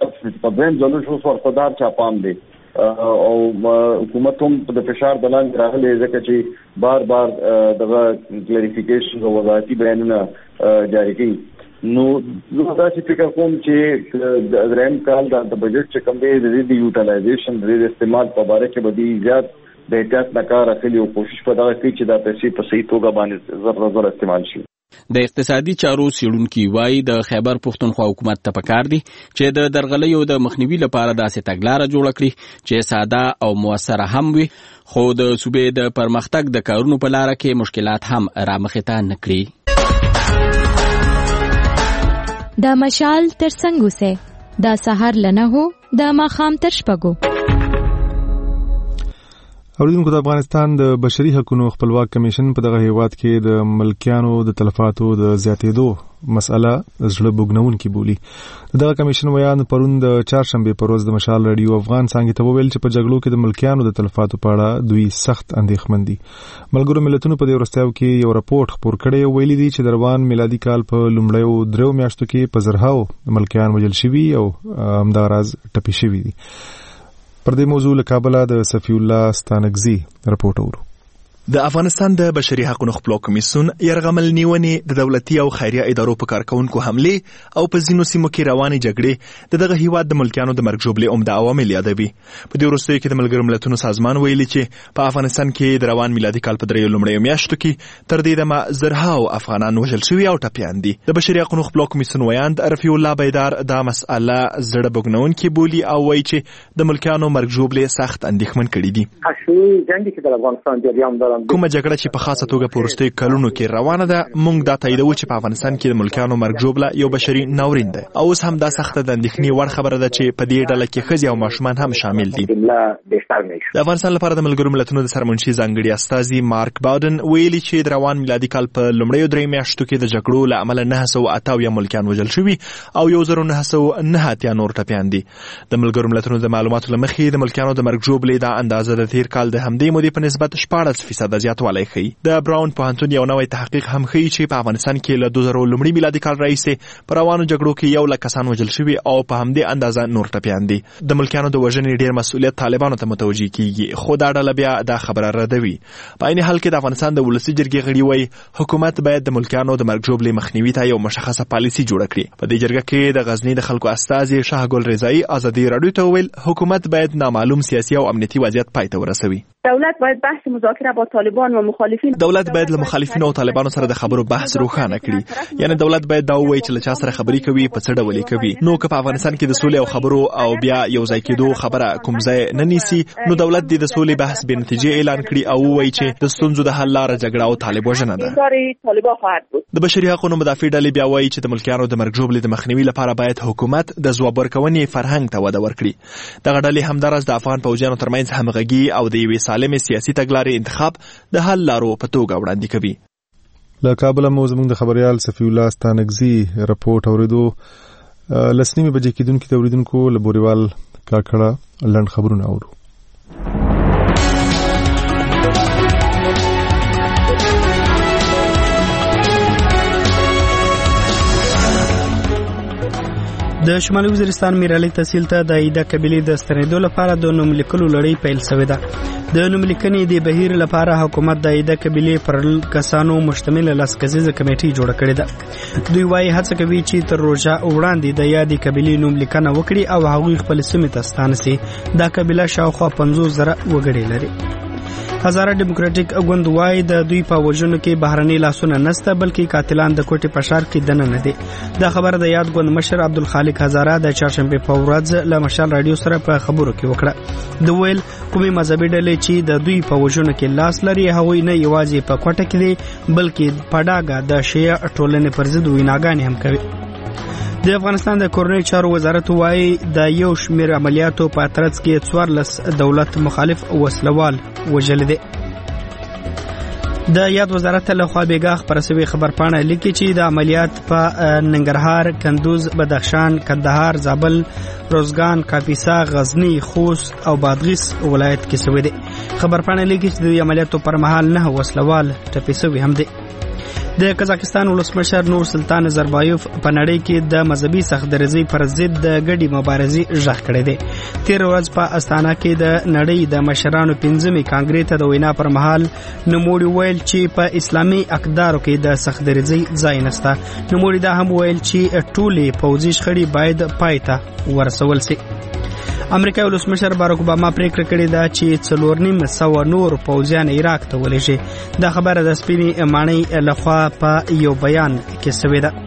په دین ځلو شو ورخدار چا پام دی او حکومت هم د فشار دلان راغلي ځکه چې بار بار دغه کلیریفیکیشن او وضاحتي بیانونه جاری کړي. نو دا چې فکر کوم چې د دریم کال د بجټ چې کوم دی د یوټیلایزیشن د استعمال په اړه کې به دی زیات د احتیاط نه کار اخلي او کوشش په دغه کې چې دا پیسې په صحیح توګه باندې زر استعمال شي. د اقتصادي چارو څېړونکي وایي د خیبر پښتونخوا حکومت ته پکار دي چې د درغلیو د مخنیوي لپاره داسې تګلاره جوړه کړي چې ساده او موثره هم وي خو د صوبې د پرمختګ د کارونو په لاره کې مشکلات هم رامخې ته نه کړي. دا مشال تر څنګه سه دا سحر لنه هو دا ماخام تر شپګو. اوریدونکو د افغانستان د بشري حقوقو خپلواک کمیشن په دغه هیواد کې د ملکیانو د تلفاتو د زیاتېدو مسأله زړه بوګنونکې بولی. دغه کمیشن ویان پرون د چهارشنبه په ورځ د مشال رادیو افغان څنګه ته ویل چې په جګړو کې د ملکیانو د تلفاتو په اړه دوی سخت اندېښمن دي. ملګرو ملتونو په دې ورستیاو کې یو راپورټ خپور کړی او ویلي دي چې د روان میلادي کال په لومړیو 3 میاشتو کې په زرهاو ملکیان وژل شوي او همداراز ټپي شوي دي. پر دې موضوع له کابل د صفی الله ستانکزي رپورټ اورو. د افغانستان د بشري حقوقو خپلواک کمیسیون يرغمل نیونې د دولتي او خیریه ادارو په کارکونکو حمله او په ځینو سیمو کې روانې جګړې دغه هیواد د ملکیانو د مرګ ژوبلې عمده عوامل یادوي. په دې وروستیو کې د ملګرو ملتونو سازمان ویلي چې په افغانستان کې د روان میلادي کال په 3 لومړیو میاشتو کې تر دې دمه زرهاو افغانان وژل شوي او ټپیان دي. د بشري حقوقو خپلواک کمیسیون ویاند رفیع الله بیدار دا مسأله زړه بوګنونکې بولی او وایي چې د ملکیانو مرګ ژوبلې سخت اندېښمن کړي دي. کومه جګړه چې په خاصه توګه په وروستیو کلونو کې روانه ده موږ دا تاییدوو چې په افغانستان کې د ملکیانو مرګ ژوبله یو بشري ناورین ده او اوس هم دا سخته د اندېښنې وړ خبره ده چې په دې ډله کې ښځې او ماشومان هم شامل دي. د افغانستان لپاره د ملګرو ملتونو د سرمنشي ځانګړي استازي مارک باودن ویلي چې د روان میلادي کال په لومړیو 3 میاشتو کې د جګړو له امله 988 ملکیان وژل شوي او 1909 نور ټپیان دي. د ملګرو ملتونو د معلوماتو له مخې د ملکیانو د مرګ ژوبلې دا اندازه د تیر کال د همدې مودې په نسبت 14% زیاتوالی ښیي. د براون پوهنتون یو نوی تحقیق هم ښیي چې په افغانستان کې له 2000 لومړي میلادي کال راهیسې په روانو جګړو کې 1 لک کسان وژل شوي او په همدې اندازه نور ټپیان دي. د ملکیانو د وژنې ډیر مسؤلیت طالبانو ته متوجه کیږي خو دا ډله بیا دا خبره ردوي. په عین حال کې د افغانستان د ولسي جرګې غړي وایي حکومت باید د ملکیانو د مرګ ژوبلې مخنیوي ته یو مشخصه پالیسي جوړه کړي. په دې جرګه کې د غزنی د خلکو استازي شاهګل رضایی ازادي رادیو ته ویل حکومت باید نامعلوم سیاسي او امنیتي وضعیت پای ته ورسوي. دولت باید بحث مذاکره با طالبان و مخالفین دولت باید له مخالفینو او طالبانو سره د خبرو بحث روښانه کړي. یعنی دولت باید دا ووایي چې له چا سره خبرې کوي په څه ډول یې کوي. نو که په افغانستان کې د سولې او خبرو او بیا یو ځای کېدو خبره کوم ځای نه نیسي نو دولت دې د سولې بحث بې نتیجې اعلان کړي او ووایي چې د ستونزو د حل لاره جګړه او طالب وژنه ده. د بشري حقوقو مدافع ډلې بیا وایي چې د ملکیانو د مرګ ژوبلې د مخنیوي لپاره باید حکومت د ځواب ورکونې فرهنګ ته وده ورکړي. دغه ډلې همداراز د افغان پوځیانو ترمنځ همغږي او د یوې سالمې سیاسي تګلارې انتخاب د حل لارو په توګه وړاندې کوي. له کابل مو زموږ د خبريال صفی الله ستانکزي رپورټ اوریدو. لسنیمه بجې کېدونکو تولیدونکو لبوریوال کاکړه لند خبرونه اورو. د شمالي وزیرستان میرعلي تحصیل ته د ایده قبیلې د ستنېدو لپاره د نوم لیکلو لړۍ پیل شوې ده. د نوم لیکنې د بهیر لپاره حکومت د ایده قبیلې پر کسانو مشتمل لسکزیزه کمیټې جوړه کړې ده. دوی وايي هڅه کوي چې تر روژه وړاندې د یادې قبیلې نوم لیکنه وکړي او هغوی خپل سیمې ته ستانه سي. دا قبیله شاوخوا 50,000 وګړي لري. هزاره ډیموکراټیک ګوند وايي د دوی په وژنو کې بهرني لاسونه نسته بلکې قاتلان د کوټې په ښار کې دننه نه دي. دا خبره د یاد ګوند مشر عبدالخالق هزاره د چهارشنبه په ورځ له مشال رادیو سره په خبرو کې وکړه. د ویل کومې مذهبي ډلې چې د دوی په وژنو کې لاس لري هغوی نه یوازې په کوټه کې دي بلکې په ډاګه د شیعه ټولنې پر ضد ویناګانې هم کوي. د افغانستان د کورنۍ چارو وزارت وايي د یو شمېر عملیاتو په ترڅ کې 14 دولت مخالف وسلوال وژل دي. د یاد وزارت له خوا بیګا خبره شوی خبرپاڼه لیکي چې د عملیات په ننګرهار، کندوز، بدخشان، کندهار، زابل، روزګان، کاپیسا، غزنی، خوست او بادغیس ولایت کې شوی دي. خبرپاڼه لیکي چې د عملیاتو پر مهال 9 وسلوال ټپي شوي هم دي. د قزاقستان ولسمشر نور سلطان نظربایوف په نړۍ کې د مذهبي سختدریزۍ پر ضد د ګډې مبارزې غږ کړی دی. تیر ورځ په استانه کې د نړۍ د مشرانو 5مې کانګرې ته د وینا پر مهال نوموړي ویل چې په اسلامي اقدارو کې د سختدریزۍ ځای نشته. نوموړي دا هم ویل چې ټولې پوځي شخړې باید پای ته ورسول شي. امریکایي ولسمشر باراک اوباما پریکړه کړې ده چې 4,900 نور پوځیان عراق ته ولېږي. دا خبره د سپینې ماڼۍ لخوا په یو بیان کې شوې ده.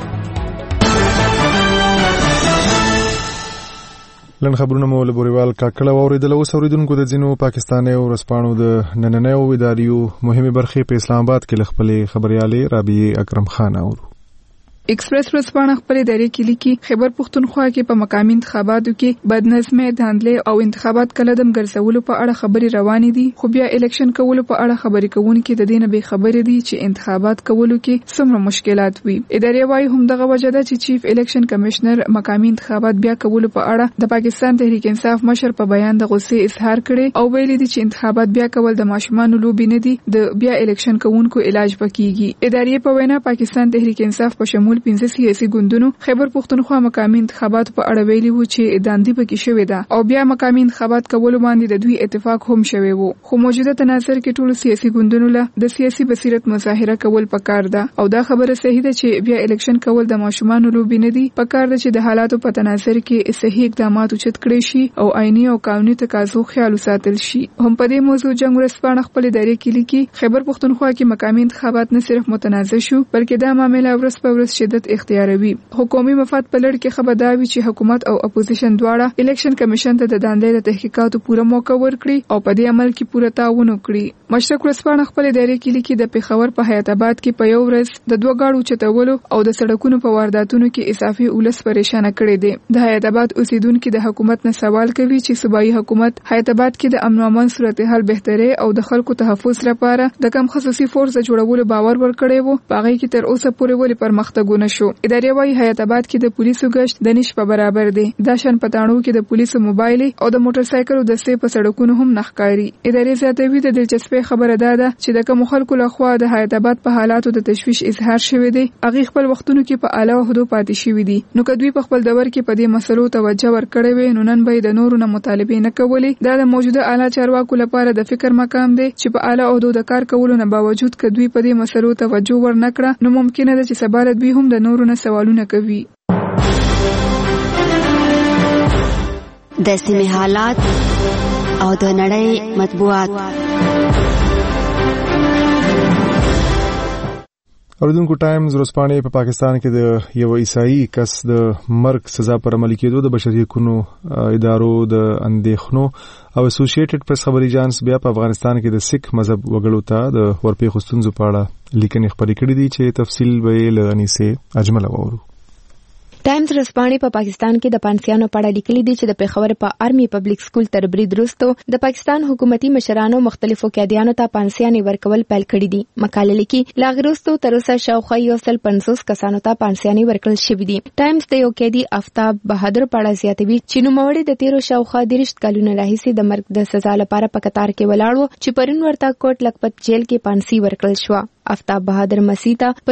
لن خبرونه مو لبوریوال کاکړه واوریدل. اوس اوریدونکو د ځینو پاکستاني ورځپاڼو د نننیو اداریو مهمه برخې په اسلام آباد کې خپلې خبريالې رابعه اکرم خان اورو. ایکسپریس ورځپاڼه خپل ادارې کې لیکي خیبر پختونخوا کې په مقامي انتخاباتو کې بدنظمۍ، دهاندلۍ او انتخابات کلدم ګرځولو په اړه خبري روانې دي، خو بیا الیکشن کولو په اړه خبري کوونکي د دې نه به خبرې دي چې انتخابات کولو کې څومره مشکلات وي. ادارې وايي هم دغه وجه ده چې چیف الیکشن کمشنر مقامي انتخابات بیا کولو په اړه د پاکستان تحریک انصاف مشر په بیان د غصې اظهار کړي او ویلي دي چې انتخابات بیا کول د ماشومانو لوبي نه دي، د بیا الیکشن کوونکو علاج پکېږي. ادارې په وینا پاکستان تحریک انصاف په شمول 15 سیاسي ګوندونو خیبر پختونخوا مقامي انتخابات په اړه ویلي وو چې داندې پکې شوې ده او بیا مقامي انتخابات کولو باندې د دوی اتفاق هم شوی وو. خو موجوده تناظر کې ټول سیاسي ګوندونو له د سیاسي بصیرت مظاهره کول پکار ده او دا خبره صحیح ده چې بیا الیکشن کول د ماشومانو لوبي نه دي. پکار ده چې د حالاتو په تناظر کې صحیح اقدامات اوچت کړي شي او آئینی او قانوني تقاضو خیال وساتل شي. هم په دې موضوع جنگ ورځپاڼه خپل ادارې کې لیکي خیبر پختونخوا کې مقامي انتخابات نه صرف متنازع شو بلکې دا معاملې ورځ په ورځ شدت اختیاروي. حکومي مفاد په لړ کې خبر داوي چې حکومت او اپوزیشن دواړه الیکشن کمیشن ته د داندې د تحقیقاتو پوره موقع ورکړي او په دې عمل کې پوره تعاون وکړي. مشرق ورځپاڼه خپل ادارې کې لیکي د پیښور په حیات آباد کې په یو ورځ د 2 گاډو چتولو او د سړکونو په وارداتونو کې اضافي ولس پریشان کړي دي. د حیات آباد اوسیدونکو د حکومت نه سوال کوي چې صوبایي حکومت حیات آباد کې د امن او امان صورتحال بهتري او د خلکو تحفظ لپاره د کم خصوصي فورس جوړولو باور ورکړي وو، باغې کې تر اوسه پورې ولې پرمختګونه شو. ادارې وايي حیات آباد کې د پولیسو گشت د نش په برابر دی. د شان پټانو کې د پولیسو موبایل او د موټر سایکل د سې په سړکونو هم نخکاری. ادارې زیاتوي د دلچسپي خبره ده چې د کوم خلکو لخوا د حیات آباد په حالاتو د تشویش اظهار شوی دی هغه خپل وختونو کې په اعلی وحدو پاتې شوی دي. نو کدوې په خپل دور کې په دې مسلو توجه ورکړې وي نو نن به د نورو نه مطالبه نه کولې. دا د موجوده اعلی چارواکو لپاره د فکر مقام دی چې په اعلی وحدو د کار کولو نه باوجود کدوې په دې مسلو توجه ورنکړه نو ممکن ده چې سبا دوی هم د نورو نه سوالونه کوي. د سیمې حالات او د نړۍ مطبوعات. اوریدونکو ټایمز ورځپاڼې په پاکستان کې د یو عیسائی کس د مرګ سزا پر عملي کېدو د بشري حقوقو ادارو د اندېښنو او اسوسییټډ پریس خبري جانس بیا په افغانستان کې د سکھ مذهب وګړو ته د ورپېښو ستونزو په اړه لیکنې خبرې کړې دي چې تفصیل به له انیسه اجمل وورو. ټایمز رسپانې په پاکستان کې د پانسیانو په اړه لیکلي دي چې د پېښور په آرمي پبلک سکول تر برید وروسته د پاکستان حکومتي مشرانو مختلفو قیدیانو ته پانسیانې ورکول پیل کړي دي. مقاله لیکي لا غروستو تر اوسه شاوخوا 150 کسانو ته پانسیانې ورکړل شوې دي. ټایمز د یو قیدي آفتاب بهادر په اړه زیاتوي چې نوموړی د تیرو شاوخوا 30 کلونو راهیسې د مرګ د سزا لپاره په قطار کې ولاړ و چې پرون ورته کوټ لکپت جیل کې پانسي ورکړل شو. آفتاب بهادر مسیتا په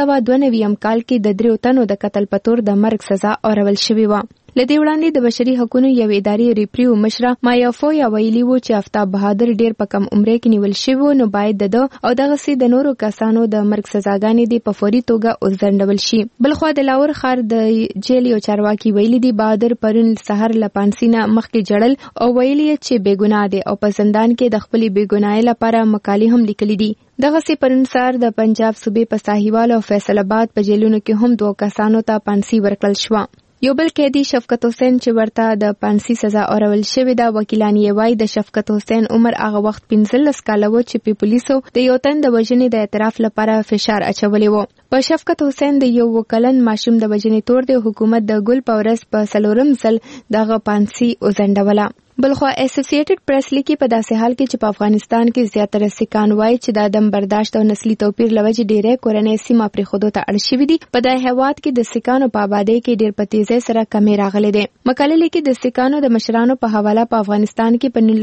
1992 کال کې د 3 تنو د قتل په تور د مرګ سزا اورول شوې و. لدې وړاندې د بشري حقوقو یو ادارې ریپریو مشره مایافو یا ویلي وو چې آفتاب بهادر ډیر په کم عمر کې نیول شوی نو باید د او دغه سي د نورو کسانو د مرګ سزاګانې دی په فوري توګه اوسندول شي. بلخو د لاور خار د جیل یو چارواکي ویلي دی بهادر پرون سحر لپانسینه مخکې جړل او ویلي چې بیګناه دی او په زندان کې د خپل بیګناه لپاره مقالې هم لیکلي دي. دغه سي پرون سار د پنجاب صوبې په ساحیوال او فیصل آباد په جیلونو کې هم 2 کسانو ته پانسي ورکړل شو. یو بل قیدی شفقت حسین چې ورته د پانسي سزا اورول شوې ده وکیلان یې وایي د شفقت حسین عمر هغه وخت 15 کاله و چې په پولیسو د یو تن د وژنې د اعتراف لپاره فشار اچولی و. په شفقت حسین د یو وکلن ماشوم د وژنې تور د حکومت د ګل پورس په سلورم ځل دغه پانسي وزندوله. بلخو اسوسییټډ پریس لیکي په داسې حال کې چې په افغانستان کې زیاتره سکان وایي چې د عدم برداشت او نسلي توپیر لوجې ډېرې کورنۍ سیمه پرېښودو ته اړ شوي دي. په دې هېواد کې د سکانو په آبادۍ کې ډېر په تیزۍ سره کمې راغلي دي. مقاله لیکي د سکانو د مشرانو په حواله په افغانستان کې په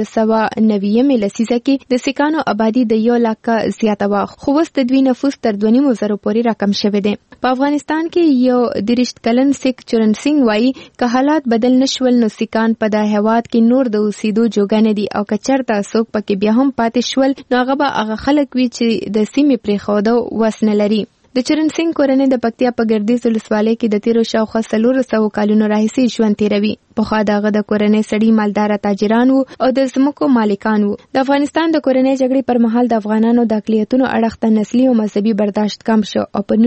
1990 لسیزه کې د سکانو آبادی د 1 لک زیاته وه خو اوس د دوی نفوس تر 2.5 زره پورې راکم شوی دی. په افغانستان کې یو 30 کلن سک چرن سنگ وایي که حالات بدل نشول نو سکان په دې هېواد کې نور د اوسېدو جوګه نه دي او که چېرته څوک پکې بیا هم پاتې شول نو هغه به هغه خلک وي چې د سیمې پرېښودو وس نه لري. د چرن سنگ کورنۍ د پکتیا په ګردیز ولسوالۍ کې د تیرو شاوخوا 400 کالونو راهیسې ژوند تیروي. پخوا دغه د کورنۍ سړي مالداره تاجران وو او د ځمکو مالکان وو. د افغانستان د کورنۍ جګړې پر مهال د افغانانو د اقلیتونو اړخ ته نسلي او مذهبي برداشت کم شو او په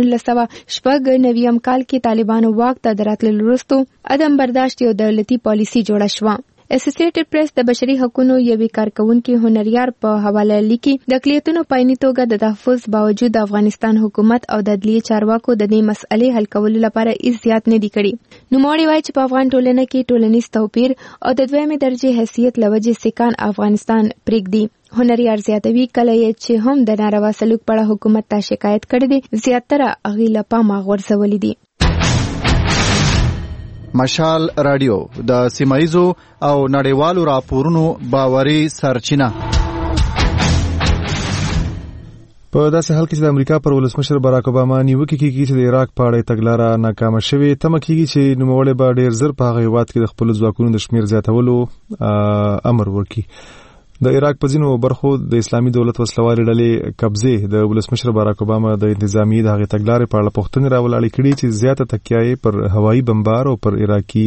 1996 کال کې طالبانو واک ته د راتللو وروسته عدم برداشت یو دولتي پالیسي جوړه شوه. اسوسییټډ پریس د بشري حقوقو یوې کارکونکي هنریار په حواله لیکي د اقلیتونو په عیني توګه د تحفظ باوجود د افغانستان حکومت او د عدلیې چارواکو د دې مسئلې حل کولو لپاره هیڅ زیات نه دي کړي. نوموړی وایي چې په افغان ټولنه کې ټولنیز توپیر او د 2مې درجې حیثیت لوجې سکان افغانستان پرېږدي. هنریار زیاتوي کله چې هم د ناروا سلوک په اړه حکومت ته شکایت کړی دی زیاتره هغې له پامه غورځولي دي. مشال رادیو د سیمایزو او نړیوالو راپورونو باوري سرچینه. په داسې حال کې چې د امریکا پر ولسمشر باراک اوباما نیوکه کیږي چې د عراق په اړه تګلاره ناکامه شوې تمه کیږي چې نوموړی به ډېر زر په هغه هېواد کې د خپلو ځواکونو د شمېر زیاتولو امر وکړي. د عراق په ځینو برخو د اسلامي دولت وسلوالې ډلې قبضې د ولسمشر باراک اوباما د انتظامیې د هغې تګلارې په اړه پوښتنې راولاړې کړي چې زیاته تکیه یې پر هوایي بمبار او پر عراقي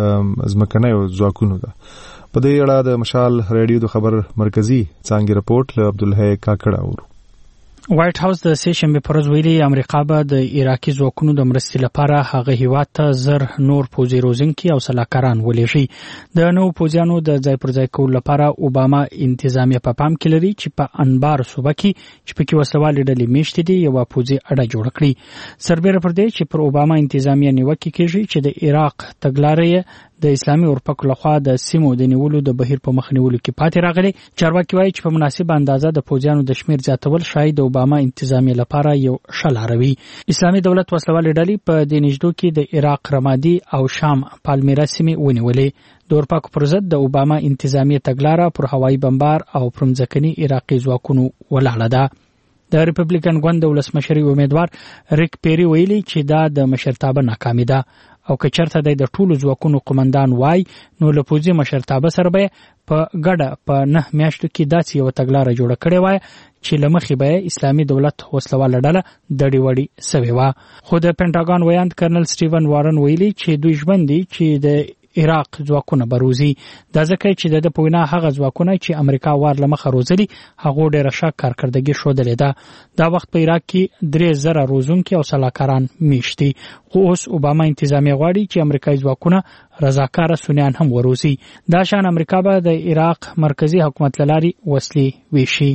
ځمکنیو ځواکونو ده. په دې اړه د مشال رادیو د خبر مرکزي څانګې رپورټ له عبدالحی کاکړ اورو. وایټ هاوس د سه شنبه پر ورځ ویلي امریکا به د عراقي ځواکونو د مرستې لپاره هغه هیواد ته زر نور پوځي روزونکي او سلاکاران ولېږي. د نوو پوځیانو د ځای پر ځای کولو لپاره اوباما انتظامیه په پام کې لري چې په انبار صوبه کې چې پکې وسلوالې ډلې میشتې دي یوه پوځي اډه جوړه کړي. سربیره پر دې چې پر اوباما انتظامیه نیوکې کېږي چې د عراق تګلاره د اسلامي اورپکو لخوا د سیمو د نیولو د بهیر په مخ نیولو کې پاتې راغلي. چارواکي وایي چې په مناسبه اندازه د پوځیانو د شمېر زیاتول شاید د اوباما انتظامیه لپاره یو ښه لاره وي. اسلامي دولت وسلوالې ډلې په دې نژدو کې د عراق رمادي او شام پالمیرا سیمې ونیولې. د اورپکو پر ضد د اوباما انتظامیه تګلاره پر هوایي بمبار او پر ځمکني عراقي ځواکونو ولاړه ده. د ریپبلیکن ګوند د ولسمشري امیدوار ریک پیری ویلي چې دا د مشرتابه ناکامي ده او که چېرته دی د ټولو ځواکونو قمندان وای نو له پوځي مشرتابه سره به په ګډه په 9 میاشتو کې داسې یوه تګلاره جوړه کړې وای چې له مخې به اسلامي دولت وسلواله ډله دړې وړې سوې وه. خو د پینټاګان ویاند کرنل سټیون وارن ویلي چې دوی ژمن دي چې د عراق ځواکونه به روزي. دا ځکه چې د په وینا هغه ځواکونه چې امریکا وار له مخه روزلي هغو ډېره ښه کارکردګي ښودلې ده. دا وخت په عراق کې 3000 روزونکي او سلاکاران میشتي خو اوس اوباما انتظامیه غواړي چې امریکایي ځواکونه رضاکاره سنیان هم وروزي. دا شان امریکا به د عراق مرکزی حکومت لاري وسلې ویشي.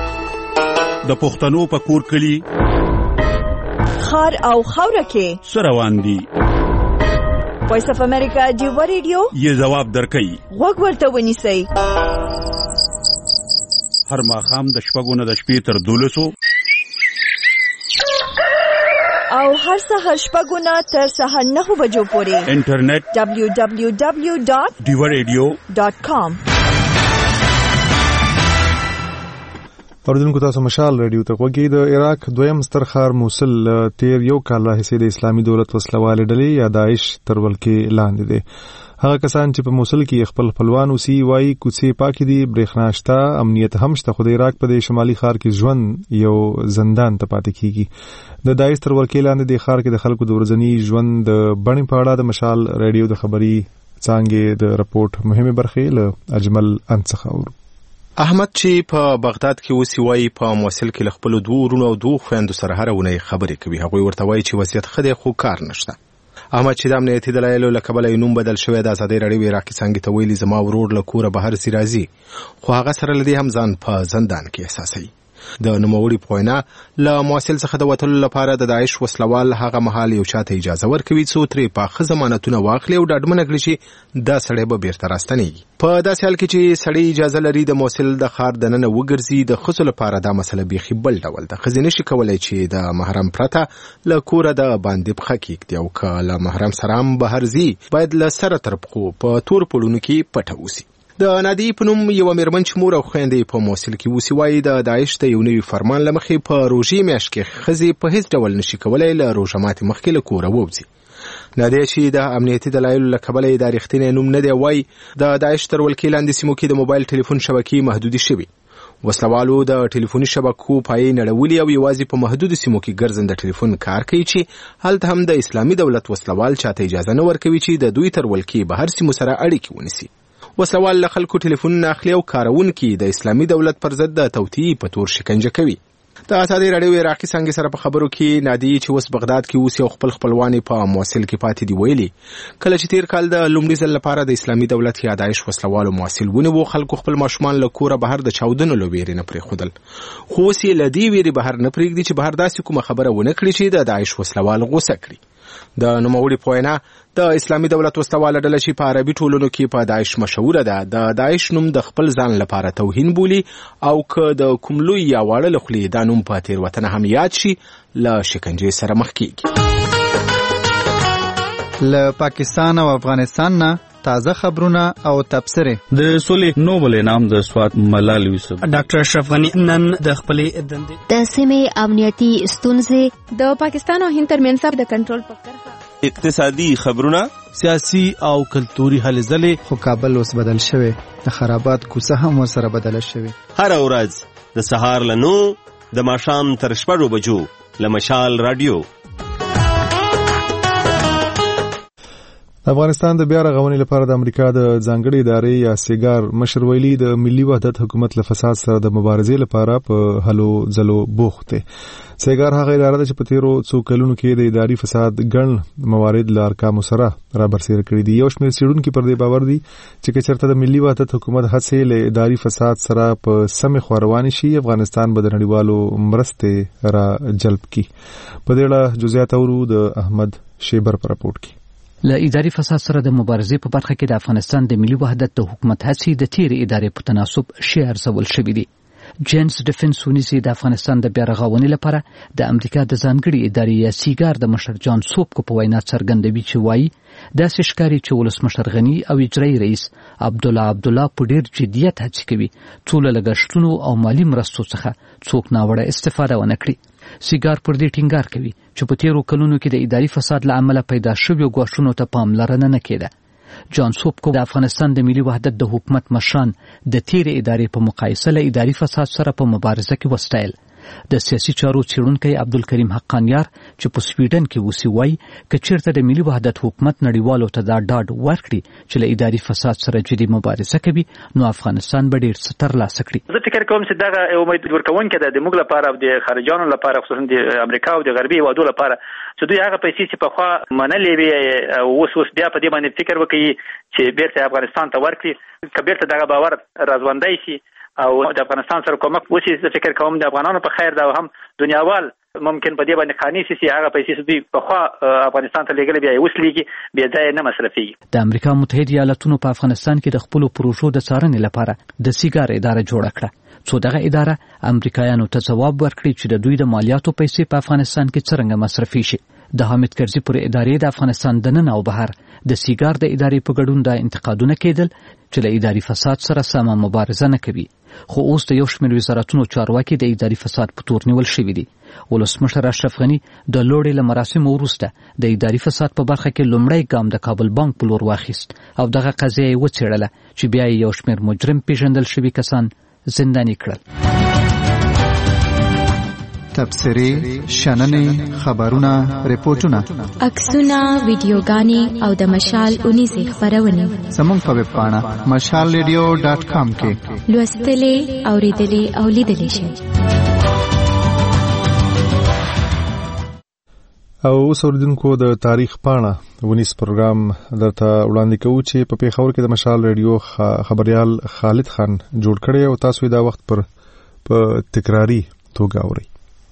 د پښتنو په کور کلی خار او خوره کې سروان دي وایس اف امریکا ډیو ریډیو یې جواب درکړي. غوږ ورته ونیسئ. هر ماښام د 6 نه د شپې تر 12 او هر سهار 6 نه تر سهار 9 بجو پورې انټرنیټ www.diwaradio.com. اوردونکو تاسو مشال رادیو ته وګورئ. د عراق دویم ستر ښار موصل تیر یو کال راهیسې د اسلامي دولت وسلوالې ډلې یا داعش تر ولکې لاندې دي. هغه کسان چې په موصل کې خپل خپلوان اوسي وایي کوڅې پاکې دي، برېښنا شته، امنیت هم شته، خو د عراق په دې شمالي ښار کې ژوند یو زندان ته پاتې کیږي. د داعش تر ولکې لاندې د ښار کې د خلکو د ورځني ژوند د بڼې په اړه د مشال رادیو د خبري څانګې د رپورټ مهمه برخې له اجمل انڅخه اورو. احمد چې په بغداد کې اوسي وایي په موصل کې له خپلو 2 ورونو او 2 خويندو سره هره ونه خبرې کوي. هغوی ورته وایي چې وضعیت ښه دی خو کار نشته. احمد چې د امنیتي دلایلو له کبله یې نوم بدل شوی د ازادۍ راډیو عراقي څانګې ته ویلي زما ورور له کوره بهر سي راځي، خو هغه سره له دې هم ځان په زندان کې احساسوي. د نوموړي په وینا له موصل څخه د وتلو لپاره د داعش وسلوال هغه مهال یو چاته اجازه ورکوي څو ترې پاخه ضمانتونه واخلي او ډاډمنه کړي چې دا سړی به بیرته راستنیږي. په داسې حال کې چې سړی اجازه لري د موصل د ښار دننه وګرځي، د ښځو لپاره دا مسله بیخي بل ډول ده. ښځې نشي کولی چې د محرم پرته له کوره د باندې پښه کېږدي او که له محرم سره هم بهر ځي باید له سره تر پښو په تور پوړونو کې پټه اوسي. د نادی په نوم یو میرمن چې مور او خويندې په موصل کې اوسي وایي د داعش د یو نوي فرمان له مخې په روژې میاشت کې ښځې په هیڅ ډول نشي کولی له روژه ماتې مخکې له کوره ووځي. نادی چې د امنیتي دلایلو له کبله یې د رښتینی نوم نه دی وایي د داعش تر ولکې لاندې سیمو کې د موبایل ټلیفون شبکې محدودې شوي. وسلوالو د ټلیفوني شبکو پایې نړولي او یوازې په محدودو سیمو کې ګرځنده ټلیفون کار کوي چې هلته هم د اسلامي دولت وسلوال چاته اجازه نه ورکوي چې د دوی تر ولکې بهر سیمو سره اړیکې ونیسي. وسلوال له خلکو ټلیفونونه اخلي او کارونکي د اسلامي دولت پر ضد د توطئې په تور شکنجه کوي. د ازادۍ راډیو عراقي څانګې سره په خبرو کې نادي چې اوس بغداد کې اوسي او خپل خپلوان په موصل کې پاتې دی ویلي کله چې تیر کال د لومړي ځل لپاره د اسلامي دولت یا داعش وسلوالو موصل ونیو خلکو خپل ماشومان له کوره بهر د چاودنو له ویرې نه پرېښودل، خو اوس یې له دې ویرې بهر نه پرېږدي چې بهر داسې کومه خبره ونه کړي چې د داعش وسلوال غوسه کړي. د نوموړي په وینا د اسلامي دولت وسلواله ډله چې په عربي ټولنو کې په داعش مشهوره ده د داعش نوم د خپل ځان لپاره توهین بولي او که د کوم لوی یا واړه له خولې دا نوم په تېروتنه هم یاد شي له شکنجې سره مخ کیږي. له پاکستان او افغانستان نه تازه خبرونه او تبصره. د سولې نوبل انعام د سواد ملال یوسف ډاکټر اشرف غنی نن د خپلې دندې د سیمې امنیتي ستونزې د پاکستان او هند ترمنځ د کنټرول په کرښه اقتصادي خبرونه سیاسي او کلتوري هلې ځلې. خو کابل اوس بدل شوی، د خرابات کوڅه هم ورسره بدله شوې. هر ورځ د سهار له 9 د ماښام تر 6 بجو له مشال رادیو. افغانستان د بیا رغونې لپاره د امریکا د ځانګړې ادارې یا سیګار مشر ویلي د ملي وحدت حکومت له فساد سره د مبارزې لپاره په هلو ځلو بوخت دی. سیګار هغه اداره ده چې په تیرو څو کلونو کې د اداري فساد ګڼ موارد له ارقامو سره را برسېره کړي دي. یو شمېر څېړونکي پر دې باور دي چې که چېرته د ملي وحدت حکومت هڅې له اداري فساد سره په سمې خوا روانې شي افغانستان به د نړیوالو مرستې را جلب کړي. په دې اړه جزئیات اورو د احمد شیبر په راپورټ کې. له اداري فساد سره د مبارزې په برخه کې د افغانستان د ملي وحدت د حکومت هڅې د تیرې ادارې په تناسب ښې ارزول شوې دي. جینز ډیفنس ونیسي د افغانستان د بیا رغونې لپاره د امریکا د ځانګړې ادارې یا سیګار د مشر جان سوبکو په وینا څرګندوي چې وایي داسې ښکاري چې ولسمشر غني او اجرایي رئیس عبدالله په ډېر جدیت هڅې کوي څو له لګښتونو او مالي مرستو څخه څوک ناوړه استفاده ونه کړي. سیګار پر دې ټینګار کوي چې په تیرو کلونو کې د اداري فساد له امله پیدا شویو ګواښونو ته پاملرنه نه کېده. جان سوبکو د افغانستان د ملي وحدت د حکومت مشران د تیرې ادارې په مقایسه له اداري فساد سره په مبارزه کې وستایل. د سیاسي چارو څېړونکی عبدالکریم حقانیار چې په سویډن کې اوسي وایي که چېرته د ملي وحدت حکومت نړیوالو ته دا ډاډ ورکړي چې له اداري فساد سره جدي مبارزه کوي نو افغانستان به ډېر څه ترلاسه کړي. زه فکر کوم چې دغه امید ورکوونکی ده د موږ لپاره او د خارجيانو لپاره خصوصا د امریکا او د غربي هیوادو لپاره چې دوی هغه پیسې چې پخوا منلې وي اوس بیا په دې باندې فکر وکړي چې بیرته افغانستان ته ورکړي که بیرته دغه باور راځوندی شي او د افغانستان سره کومک وشي. زه فکر کوم د افغانانو په خیر دا هم دنیاوال ممکن په دې باندې قانوني سي هغه پیسې دوی په خوا افغانستان ته لګل بیا اوس لګي بیا ځای نه مصرفيږي. د امریکا متحده ایالاتونو په افغانستان کې د خپل پروژو د څارنې لپاره د سیګار اداره جوړه کړه. څو دغه اداره امریکایانو ته ځواب ورکړي چې د دوی د مالیاتو پیسې په افغانستان کې څنګه مصرفي شي. د حامد کرزي پر ادارې د افغانستان د نن او بهر د سیګار د ادارې په ګډون د انتقادونه کېدل چې له اداري فساد سره سمه مبارزه نه کوي. خو اوس د یو شمېر وزارتونو چارواکي د اداري فساد په تور نیول شوي دي. ولسمشر اشرف غني د لوړې له مراسمو وروسته د اداري فساد په برخه کې لومړی ګام د کابل بانک په لور واخیست او دغه قضیه یې وڅېړله چې بیا یو شمېر مجرم پیژندل شوي کسان زنداني کړل. تبصرې، شننې، خبرونه، ریپورتونه، عکسونه، ویډیوګانې او د مشال 19 خبرونه زموږ په ویب پاڼه mashalradio.com کې لوستلې، اوریدلې او لیدلې شئ. او اوس اوریدونکو د تاریخ پاڼه ونیس پروګرام درته وړاندې کوو چې په پیښور کې د مشال ریډیو خبريال خالد خان جوړ کړی او تاسو دا وخت په تکراری توګه اورئ.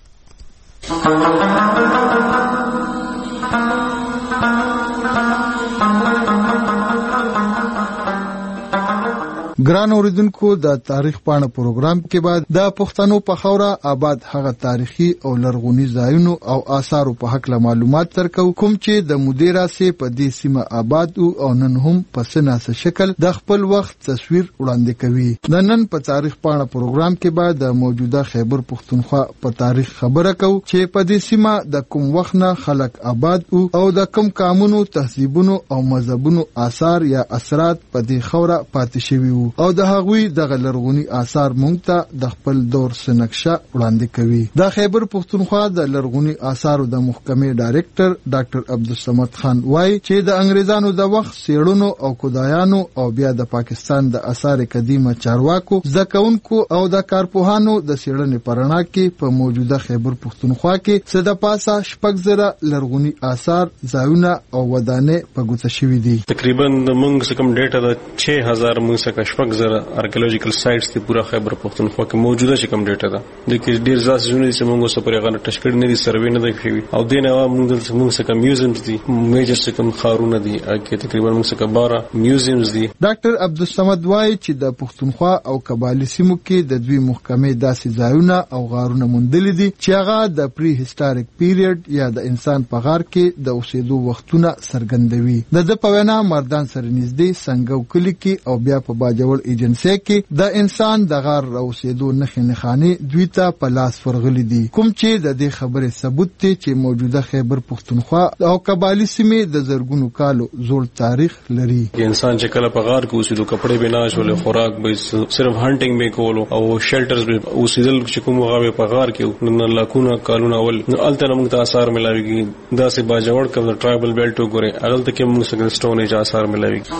ګران اوریدونکو د تاریخ پاڼه پروګرام کې بعد د پښتنو په خوره آباد هغه تاریخي او لرغونی ځایونو او آثارو په حق له معلومات ترکو کوم چې د مدیره سي په دې سیمه آباد او نن هم په سناسه شکل د خپل وخت تصویر وړاندې کوي. د نن په تاریخ پاڼه پروګرام کې بعد د موجوده خیبر پښتونخوا په تاریخ خبره کو چې په دې سیمه د کوم وخت نه خلک آباد او د کوم قانونو تهذیبونو او مذهبونو آثار یا اثرات په دې خوره پاتې شوي وو او د هغوی د لرغونی آثار مونږ ته د خپل دور سنکشه وړاندې کوي. د خیبر پښتونخوا د لرغونی آثارو د محکمې ډایریکټر ډاکټر عبدالصمد خان وایي چې د انګریزانو د وخت سیړونو او کودایانو او بیا د پاکستان د آثار قدیمه چارواکو زکونکو او د کارپوهانو د سیړنې پرنا کې په موجوده خیبر پښتونخوا کې صد پاسه شپږ زره لرغونی آثار ځایونه او ودانې په ګوته شوي دي. تقریبا د موږ کوم ډیټا د 6000 موږ څخه شپږ زره آرکیولوژیکل سایټس ته پورا خیبر پښتونخوا کې موجوده چې کوم ډیټا ده د کې ډیر ځاس ژوند چې موږ سره پرېغه ټشکړ نه دي سروې نه دی کوي او دین موږ سره میوزیمز دي میجر سکم خارونه دي کې تقریبا موږ سره 12 میوزیمز دي. ډاکټر عبدالصمد وایي چې د پښتونخوا او قبایلی سیمو کې د دوی محکمې داسې ځایونه او غارونه موندل دي چې هغه د پری هیستوریک پیریډ یا د انسان په غار کې د اوسېدو وختونه څرګندوي. د په وینا مردان سره نږدې سنگو کلی کې او بیا په باجوړ ایجنسی کې د انسان د غار اوسېدو نښې نښانې دوی ته په لاس ورغلي دي کوم چې د دې خبرې ثبوت دی چې موجوده خیبر پښتونخوا او قبایلی سیمې د زرګونو کالو زوړ تاریخ لري. انسان چې کله په غار کې اوسېدو کپڑے بنا شول خوراک به صرف هانټینګ به کولو او شیلټرز به اوسېدل چې کوم هغه په غار کې نن لاکونه کالونه اول الته موږ ته آثار ملاويږي داسې باجوړ کوم ټرایبل بیلټ وګوره الته کې موږ څنګه سټون ایج آثار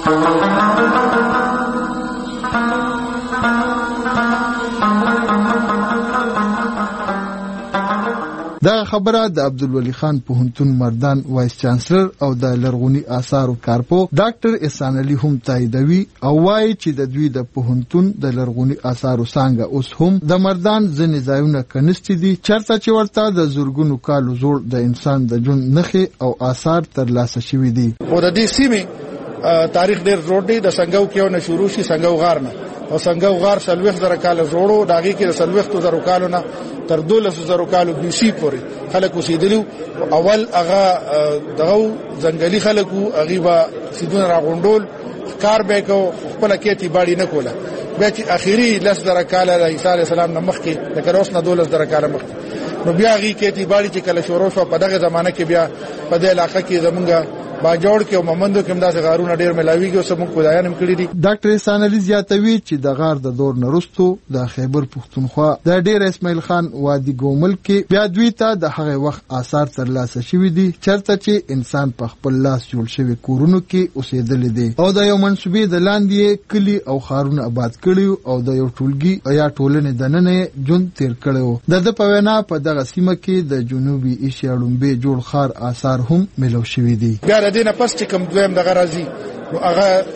ملاويږي. دا خبره د عبدالولي خان پوهنتون مردان وایس چانسلر او د لرغونی آثارو کارپو ډاکټر احسان علي هم تاییدوي او وایي چې د دوی د پوهنتون د لرغونی آثارو څنګه اوس هم د مردان ځینې ځایونه کنيستي دي چرته چې ورته د زرګونو کالو زوړ د انسان د ژوند نښې او آثار ترلاسه شوي دي. او د دې سیمې تاریخ ډېر زوړ دی. د سنگو کې نه شروع شي سنگو غار نه او سنگو غار 40,000 کال زوړو داږي کې 40,000 کالو نه تر 12,000 کالو بي سي پورې خلک اوسېدلو. اول هغه دغه ځنګلي خلکو هغه با سیدونه راغونډول کار به کو خپل کېتی باړي نه کوله بیا چې اخیری 10,000 کال د عیسی علی السلام نه مخکې د کروس نه 12,000 کال مخکې نو بیا هغه کېتی باړي چې کله شروع شو په دغه زمانه کې بیا په دې علاقې کې زمونږ باجوړ کې او مومندو کې همداسې غارونه ډېر ملاويږي او سمون کودایان هم کړی دي. ډاکټر احسان علي زیاتوي چې د غار د دور نرستو د خیبر پښتونخوا د ډېر اسماعیل خان وادي ګومل کې بیا دوی ته د هغه وخت آثار ترلاسه شوي دي چرته چې انسان په خپل لاس جوړ شوی کورونو کې اوسېدل دي او د یو منسوبې د لاندې کلی او خارونه آباد کړي او د یو ټولګي یا ټولنې د نننې ژوند تیر کړي. د په وینا په دغه سیمه کې د جنوبي ایشیا لومبي جوړ خار آثار هم ملو شوي دي. دینه پس چې کوم دویم دغه راځي نو هغه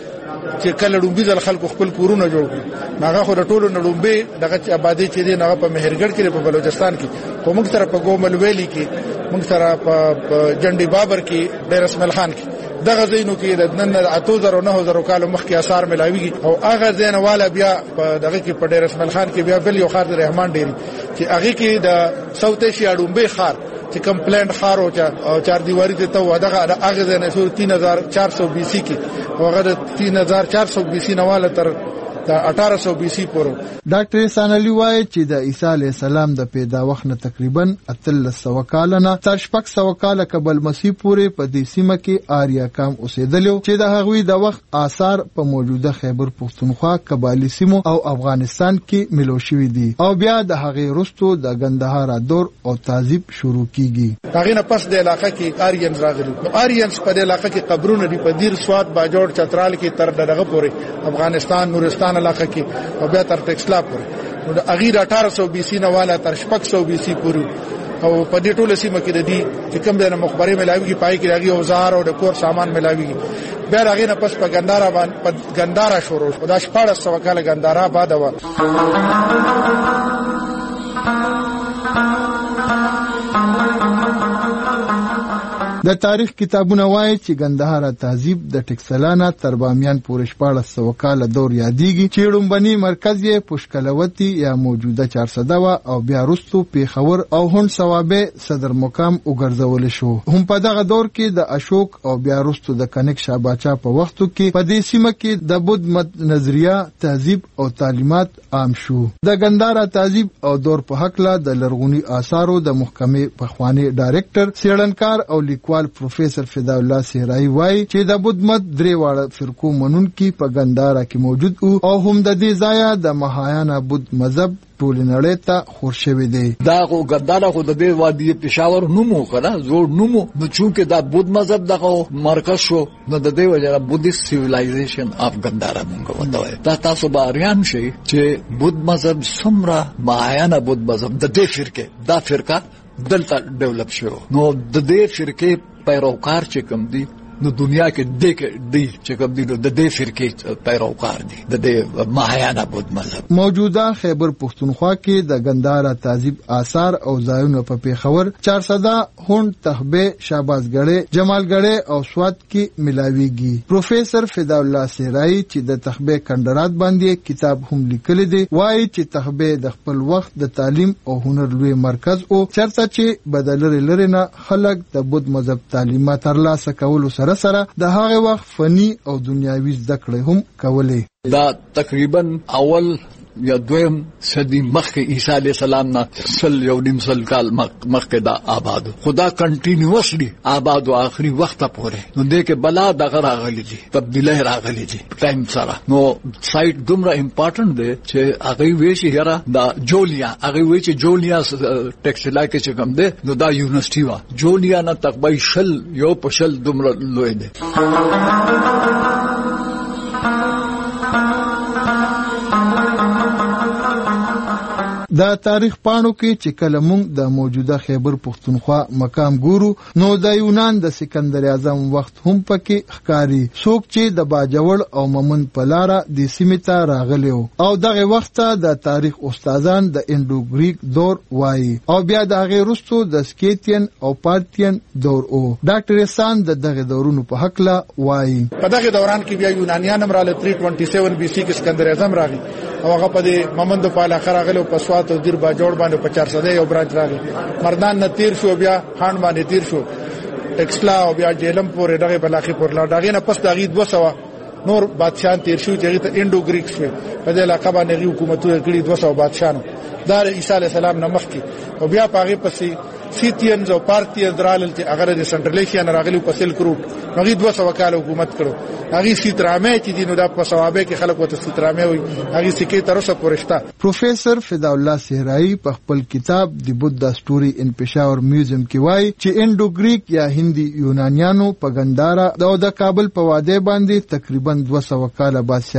چې کله ډومبي ځل خلکو خپل کورونه جوړ کړي هغه خو ټولو نډومبي دغه آبادی چې دی هغه په مهرګړ کې په بلوچستان کې خو موږ سره په ګومل ویلي کې موږ سره په جنډي بابر کې ډیر اسماعیل خان کې دغه زینو کې د نن 8009 کال مخکې آثار ملاويږي او هغه زینواله بیا په دغه کې په ډیر اسماعیل خان کې بیا بل یو خار رحمان ډيري چې هغه کې د ساوث ایشیا ډومبي خار چې کمپلینټ خار او چار دیواری ته و دغه هغه زینه 3400 بي سي کې او هغه 3400 بي سي نواله تر د 1800 بي سي پورو. ډاکټر سانلی وایي چې د عیسی علی السلام د پیدا وخت نه تقریبا 1300 کال نه تر 600 کال قبل مسیح پورې په دې سیمه کې آریا قوم اوسېدل چې د هغوی د وخت آثار په موجوده خیبر پختونخوا قبایلی سیمو او افغانستان کې ملو شوي دي او بیا د هغې وروسته د ګندهارا دور او تهذیب شروع کیږي. هغه نه پس د علاقې کې آریانز راغلي. آریانز په دې علاقې کې قبرونه دي په دیر سواد باجوړ چترال کې تر دغه پورې افغانستان نورستان علاقه کې او بیا تر ټکسلا پورې نو د اغیر 1800 بي سي نه والا تر 600 بي سي پورې او په دې ټوله سیمه کې د دې چې کوم د مخبري ملاويږي پای کې راغي اوزار او د کور سامان ملاويږي بیا راغی نه پس په ګندارا باندې ګندارا شروع شو دا 1400 کال ګندارا بعد و د تاریخ کتابونه وایي چې ګندهارا تهذیب د ټکسلانا تر بامیان پورې 1400 کال دور یادېږي چې لومبني مرکز یې پشکلوتی یا موجوده 400 او بیا وروسته پیښور او هون صوابه صدر مقام وګرځول شو. هم په دغه دور کې د اشوک او بیا وروسته د کنیک شاه باچا په وختو کې په دې سیمه کې د بود مت نظریه تهذیب او تعلیمات عام شو. د ګندهارا تهذیب او دور په حق لا د لرغونی آثارو د محکمې پخوانی ډایرکټر سیړنکار او لیکوال پروفیسور فدا الله سهرایی وایي چې د بود مت درې واړه فرقو منونکي په ګندهارا کې موجود او هم د دې ځای د مهایانا بود مذهب ټول نړۍ ته خور شوی دی. دا خو ګندهارا خو د دې وادي پېښور نومو کنه زوړ نومو نو چونکه دا بود مذهب دغه مرکز شو نو د دې وجه بودیست سیویلایزیشن اف ګندهارا مونږ وندوي. دا تاسو به اریان شي چې بود مذهب څومره مهایانا بود مذهب د دې فرقه دا فرقه دلته ډیولپ شو نو د دې فرقې پیروکار چې کوم دي نو دنیا کې دی چې کوم دي د دې فرقې پیروکار دي د دې مهایانا بود مذهب. موجوده خیبر پختونخوا کې د ګندهارا تهذیب آثار او ځایونه په پیښور 400 هون تخبه شاباسګړې جمالګړې او سواد کې ملاويږي. پروفیسور فدا الله سهرایی چې د تخبه کندرات باندې کتاب هم لیکل دي وایي چې تخبه د خپل وخت د تعلیم او هنر لوی مرکز او چرته چې بدلره لرنه خلک د بود مذهب تعلیمات ترلاسه کول سره د هغه وخت فني او دنیاوي زده کړې هم کولې. دا تقریبا اول یا دویم صدی مخکې عیسی علی السلام نه یو نیم سل کال مخکې دا آباد خدا کنټینیوسلی آباد او آخري وخت پورې نو دې کې بلا دغه راغلي دي تبدیلی راغلي دي ټایم سره نو سایت دومره امپورټنت دی چې هغه وی چې هره دا جولیا هغه وی چې جولیا ټیکسلا کې چې کوم دی نو دا یونیورسيټي وا جولیا نه تقبای شل یو پشل دومره لوی دی. د تاریخ پاڼو کې چې کله موږ د موجوده خیبر پختونخوا مقام ګورو نو د یونان د سکندر اعظم وخت هم پکې ښکاری څوک چې د باجوړ او ممن په لاره د سیمې ته راغلی او دغه وخت د تاریخ استادان د انډو ګریک دور وایي او بیا د هغې وروسته د سکیتین او پارتین دور او ډاکټر احسان د دغه دورونو په حق لا وایي. په دغه دوران کې بیا یونانیان هم راغلي 327 بي سي کې سکندر اعظم راغی او هغه په دې ممند په اخر راغلی په سوات او دیر باجوړ باندې په 400 یو برانچ راغی مردان نه تیر شو بیا خان باندې تیر شو ټکسلا او بیا جیلم پورې دغه بلاخي پور لا دغه نه پس دغه 200 نور بادشاہان تیر شو چې ته انډو ګریک شو په دې علاقه باندې حکومتونه کړي 200 بادشاہانو دا عیسی علی السلام نه مخکې او بیا پاغه پسې سیتینز او پارتیز درال چې هغه د سنټرل ایشیا راغلي په سلک روټ هغه 200 کال حکومت کړو هغه سیترامه چې دینو د په ثوابه کې خلک وته سیترامه وي هغه سکه تر اوسه پورشتا. پروفیسور فدا الله سهرایی په خپل کتاب دی بودا سټوري ان پېښور میوزیم کې وایي چې انډو ګریک یا هندي یونانیانو په ګندهارا د کابل په واده باندې تقریبا 200 کال بادشاہي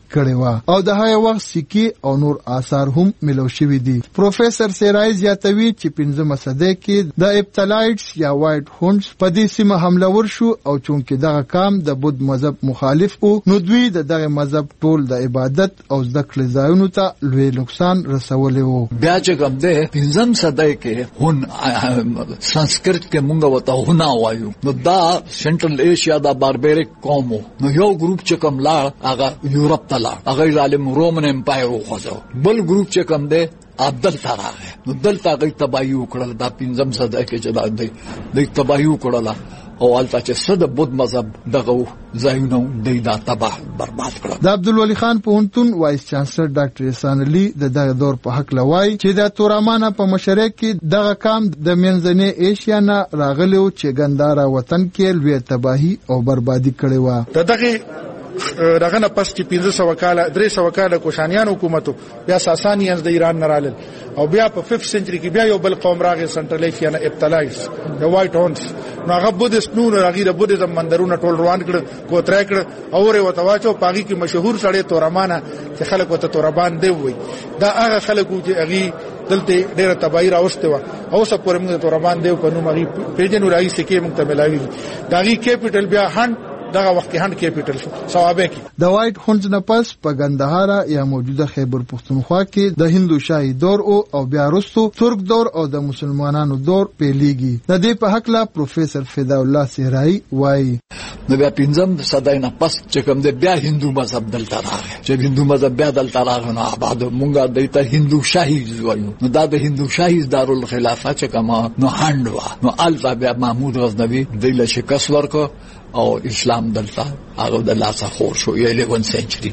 کړي و او د هغه وخت سکي او نور آثار هم ملو شوي دي. پروفیسور سیرای زیاتوي چې 15مه صدۍ کې د اپتلایټس یا وایټ هونډز په دې سیمه حمله ور شو او چونکې دغه کام د بودھ مذهب مخالف وو نو دوی دغه مذهب ټول د عبادت او ذکر ځایونو ته لوی نقصان رسولې وو. بیا چې کوم ده 15م صدۍ کې هون سنسکرت کې مونږ وته هونا وایو نو دا سنټرل ایشیا دا باربریک قوم نو یو ګروپ چې کوم لا هغه یورپ ته لا هغه ظالم رومن امپایر وخوځو بل ګروپ چې کوم ده عبدل تراغه نو دلته غي تباہی وکړل دا 15م صدۍ کې چې دا د تباہی وکړل او البته چې صد بودھ مذهب دغه ځایونه د تباہ برباد کړل. د عبدالولي خان پوهنتون وایس چانسلر ډاکټر احسان علي دغه دور په حق لوي چې د تورامانه په مشرق کې دغه کام د منځنۍ ایشیا نه راغلی چې ګندارا وطن کې لوی تباہی او بربادي کړې و. دغه نه پس چې 300 کاله کوشانیان حکومتو بیا ساسانیانز د ایران نه رالل او بیا په 5th سنچري کې بیا یو بل قوم راغی سنټرل ایشیا نه اپتلایز د وایټ هونز نو هغه بودیست نو راغی د بودیزم مندرونه ټول روان کړ کوتره کړ او ور وته واچو پاګي کې مشهور سړی تورمانه چې خلک وته توربان دی وای دا هغه خلکو چې اغي دلته ډیره تباہی راوسته و او څه پرې موږ توربان دی په نوم اغي پیجن راغی سکه موږ ته ملاوي داغي کیپټل بیا هند دغه وخت هند کیپټل ثوابه کې د وایټ هونز نه پس په ګندهارا یا موجوده خیبر پختونخوا کې د هندو شاهي دور او بیا وروسته ترک دور او د مسلمانانو دور پیلېږي. د دې په حق لا پروفیسور فدا الله سهرای وایي نو بیا 15م صدۍ نه پس چې کوم د بیا هندو مذهب دلته راغی چې هندو مذهب بیا دلته راغی نو بعد مونږه دایته هندو شاهي وایو نو دا د هندو شاهي دارالخلافه چې کوم نو هند وا نو البته بیا محمود غزنوی دله شکست ورکو او اسلام دلته هغه د لاسه خور شو 11 سنچري.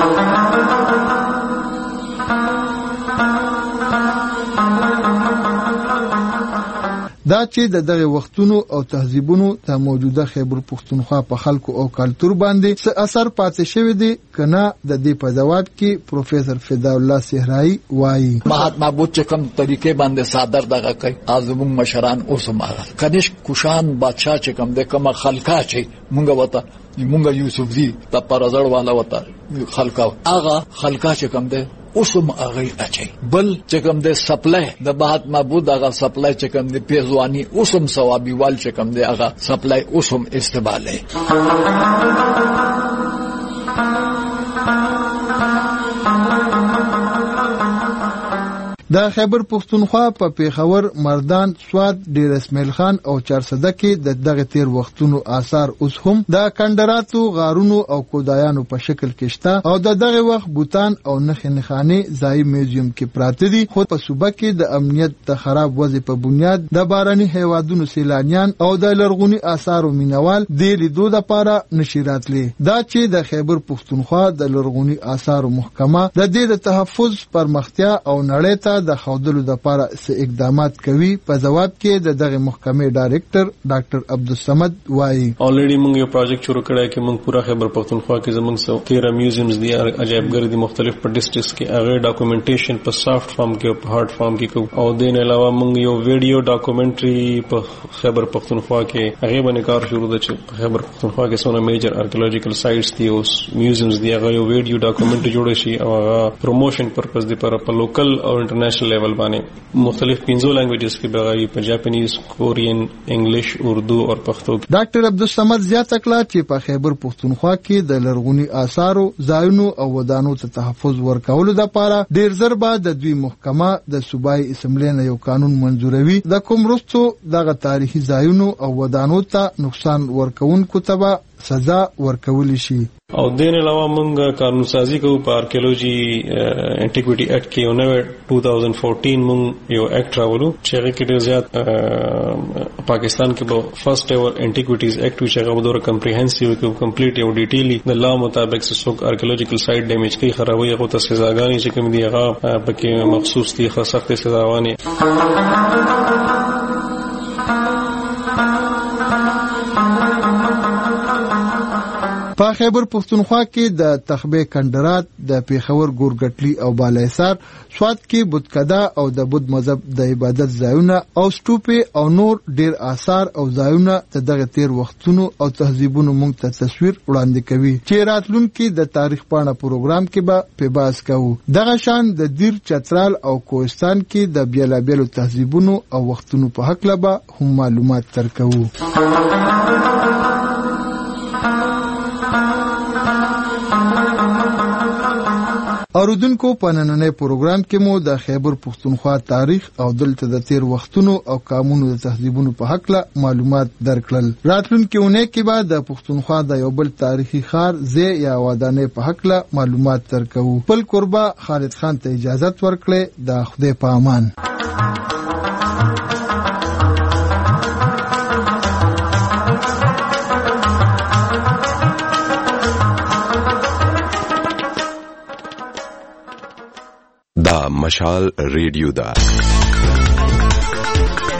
دا چې دغه وختونو او تهذیبونو د موجوده خیبر پختونخوا په خلکو او کلچر باندې څه اثر پاتې شوی دی کنه د دې په جواب کې پروفیسور فدا الله سهرای وایي مهاتما بودھ کوم طریقې باندې صادر دغه کوي ازمون مشران اوسمه کنيش کوشان بادشاہ چې کوم د کومه خلقا چې مونږ وته مونږ یوسف زی په پرزړ والا وته خلقا هغه خلقا چې کوم ده اوسم اغه اچي بل چې کوم د سپلای د مهاتما بودھ هغه سپلای چې کوم د پیزوانی اوسم ثوابي وال چې کوم د هغه سپلای اوسم استعماله. د خیبر پختونخوا په پیښور مردان سواد ډیر اسماعیل خان او چارسده کې دغه تیر وختونو آثار اوس هم د کندراتو غارونو او کودایانو په شکل کې شته او دغه وخت بوتان او نخنخانه ځای میوزیم کې پراته دي خو په صوبه کې د امنیت د خراب وضع په بنیاد د باراني هیوادونو سیلانیان او د لرغونی آثارو مینوال د لیدو لپاره نشي راتلي. دا چې د خیبر پختونخوا د لرغونی آثارو محکمه د دې د تحفظ پرمختیا او نړۍ ته د خودلو د لپاره اقدامات کوي په جواب کې دغه محکمې ډایریکټر ډاکټر عبدالصمد وایي الریډي موږ یو پروجیکټ شروع کړی چې موږ پورا خیبر پختونخوا کې زموږ 13 میوزیمز دي عجایبګر دي مختلف په ډیسټرکټس کې هغه ډاکومنټیشن په سافټ فارم کې او په هارد فارم کې کوو او دین علاوه موږ یو ویډیو ډاکومنټري په خیبر پختونخوا کې هغه باندې کار شروع ده چې په خیبر پختونخوا کې څونه میجر آرکیولوژیکل سایټس دي او میوزیمز دي هغه یو ویډیو ډاکومنټري جوړ شي او هغه پروموشن پرپز دی پر لوکل او انټرنیشنل لیول باندې مختلف 15 لانګویجز کې بغاوی په جاپانیز کورین انګلیش اردو او پښتو. ډاکټر عبدالصمد زیاته کړه چې په خیبر پختونخوا کې د لرغونی آثارو ځایونو او ودانو ته تحفظ ورکولو لپاره ډیر زر بعد د دوی محکمه د صوبایي اسمبلی نه یو قانون منزوروي د کوم وروسته دغه تاریخي ځایونو او ودانو ته نقصان ورکوونکو ته سزا ورکول شي. او دین علاوه موږ قانون سازی کوو په آرکیولوژي انټیکویټي اکټ کې 2014 موږ یو اکټ راولو چې هغه کې ډېر زیات پاکستان کې به فرست ایور انټیکویټیز اکټ چې هغه ډېر کمپریهنسیو او کمپلیټ او ډیټیلی د لا مطابق څوک آرکیولوژیکل سایټ ډیمیج کوي خرابوي هغه ته سزاګانې چې کوم دي هغه پکې مخصوص دي سخت سزاوانې. په خیبر پښتونخوا کې د تخبه کندرات د پیښور ګورګټلی او بالایسار سواد کې بودکدا او د بود مذهب د عبادت ځایونه او سټوپه او نور ډیر آثار او ځایونه د دغه تیر وختونو او تهذیبونو موږ ته تصویر وړاندې کوي چې راتلونکي د تاریخ پاڼه پروګرام کې به په باز کوو. دغه شان د دیر چترال او کوهستان کې د بیلابیلو تهذیبونو او وختونو په حق لبا هم معلومات ترکوو. اوردونکو په نننۍ پروګرام کې مو د خیبر پښتونخوا تاریخ او دلته د تیر وختونو او قانونو د تهذیبونو په حق له معلومات درکړل. راتلونکي اونۍ کې به د پښتونخوا د یو بل تاریخي ښار زی یا ودانۍ په حق له معلومات درکوو. بل قربا خالد خان ته اجازه ورکړئ. د خدای په امان. دا مشال ریډیو دا